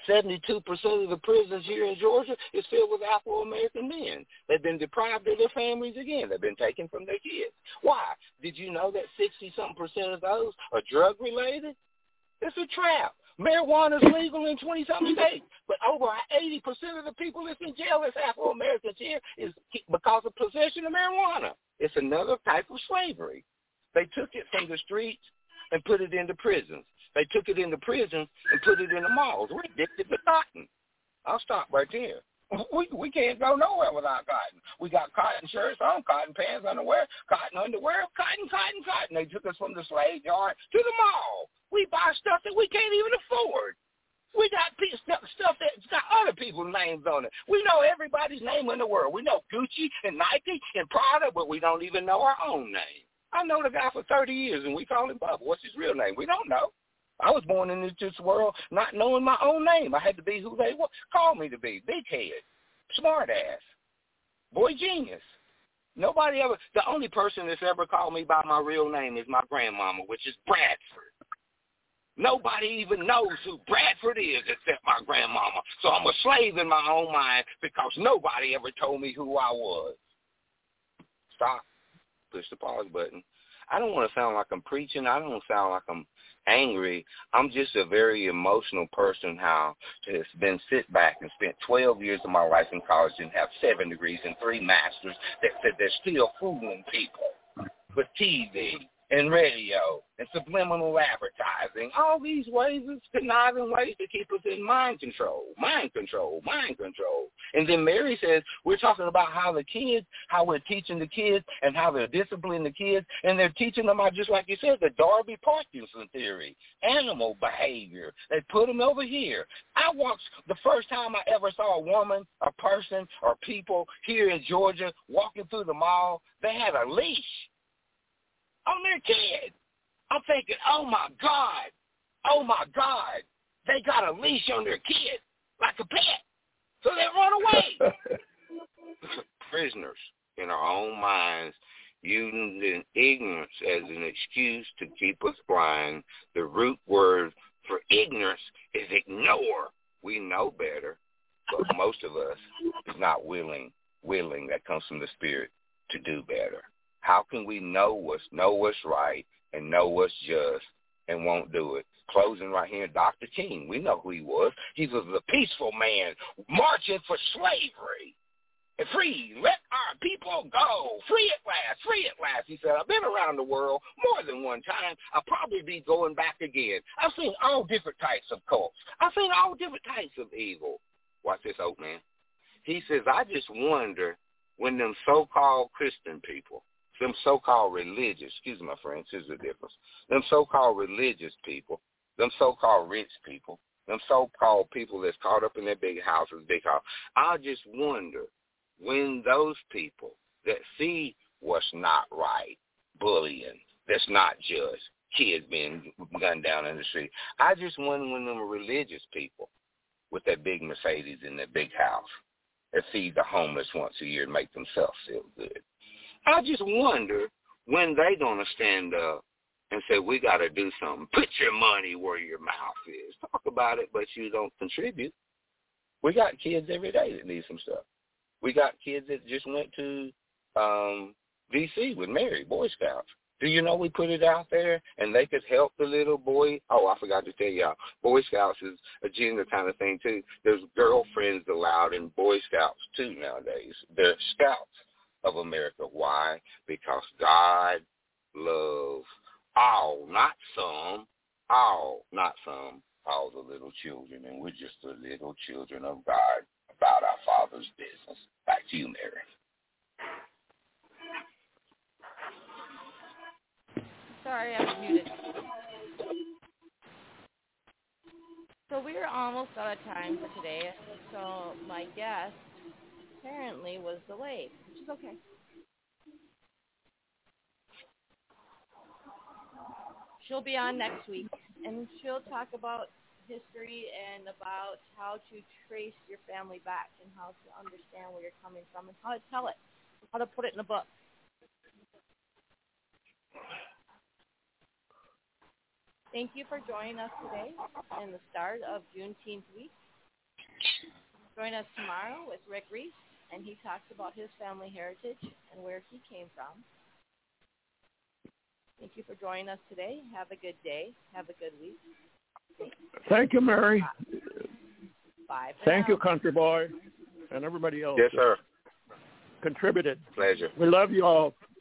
seventy-two percent of the prisons here in Georgia is filled with Afro-American men. They've been deprived of their families again. They've been taken from their kids. Why? Did you know that sixty-something percent of those are drug-related? It's a trap. Marijuana is legal in twenty-something states, but over eighty percent of the people that's in jail as Afro-Americans here is because of possession of marijuana. It's another type of slavery. They took it from the streets and put it into prisons. They took it into prisons and put it in the malls. We're addicted to cotton. I'll stop right there. We we can't go nowhere without cotton. We got cotton shirts on, cotton pants, underwear, cotton underwear, cotton, cotton, cotton. They took us from the slave yard to the mall. We buy stuff that we can't even afford. We got stuff that's got other people's names on it. We know everybody's name in the world. We know Gucci and Nike and Prada, but we don't even know our own name. I know the guy for thirty years, and we call him Bubba. What's his real name? We don't know. I was born into this world not knowing my own name. I had to be who they called me to be. Big head, smart ass, boy genius. Nobody ever, the only person that's ever called me by my real name is my grandmama, which is Bradford. Nobody even knows who Bradford is except my grandmama. So I'm a slave in my own mind because nobody ever told me who I was. Stop. Push the pause button. I don't want to sound like I'm preaching. I don't sound like I'm angry. I'm just a very emotional person how has been sit back and spent twelve years of my life in college and have seven degrees and three masters that said they're still fooling people with T V and radio and subliminal advertising. All these ways is conniving ways to keep us in mind control, mind control, mind control. And then Mary says we're talking about how the kids, how we're teaching the kids and how they're disciplining the kids. And they're teaching them, just like you said, the Darby Parkinson theory, animal behavior. They put them over here. I watched the first time I ever saw a woman, a person, or people here in Georgia walking through the mall. They had a leash on their kid. I'm thinking, oh, my God, oh, my God, they got a leash on their kid like a pet, so they run away. Prisoners in our own minds using ignorance as an excuse to keep us blind. The root word for ignorance is ignore. We know better, but most of us is not willing, willing, that comes from the Spirit, to do better. How can we know what's know what's right and know what's just and won't do it? Closing right here, Doctor King. We know who he was. He was a peaceful man marching for slavery. And free, let our people go. Free at last, free at last. He said, I've been around the world more than one time. I'll probably be going back again. I've seen all different types of cults. I've seen all different types of evil. Watch this, old man. He says, I just wonder when them so-called Christian people, them so-called religious, excuse me, my friends, here's the difference. Them so-called religious people, them so-called rich people, them so-called people that's caught up in their big houses, big house. I just wonder when those people that see what's not right, bullying, that's not just kids being gunned down in the street. I just wonder when them religious people with that big Mercedes in their big house that feed the homeless once a year and make themselves feel good. I just wonder when they going to stand up and say, we got to do something. Put your money where your mouth is. Talk about it, but you don't contribute. We got kids every day that need some stuff. We got kids that just went to um, D C with Mary, Boy Scouts. Do you know we put it out there and they could help the little boy? Oh, I forgot to tell y'all, Boy Scouts is a gender kind of thing, too. There's girlfriends allowed in Boy Scouts, too, nowadays. They're scouts of America. Why? Because God loves all, not some, all, not some, all the little children, and we're just the little children of God about our Father's business. Back to you, Mary. Sorry, I was muted. So we're almost out of time for today, so my guest apparently was delayed, which is okay. She'll be on next week, and she'll talk about history and about how to trace your family back and how to understand where you're coming from and how to tell it, how to put it in a book. Thank you for joining us today in the start of Juneteenth week. Join us tomorrow with Rick Reese, and he talks about his family heritage and where he came from. Thank you for joining us today. Have a good day. Have a good week. Thank you, Mary. Bye. Thank now. you, Country Boy, and everybody else. Yes, sir. Contributed. Pleasure. We love you all.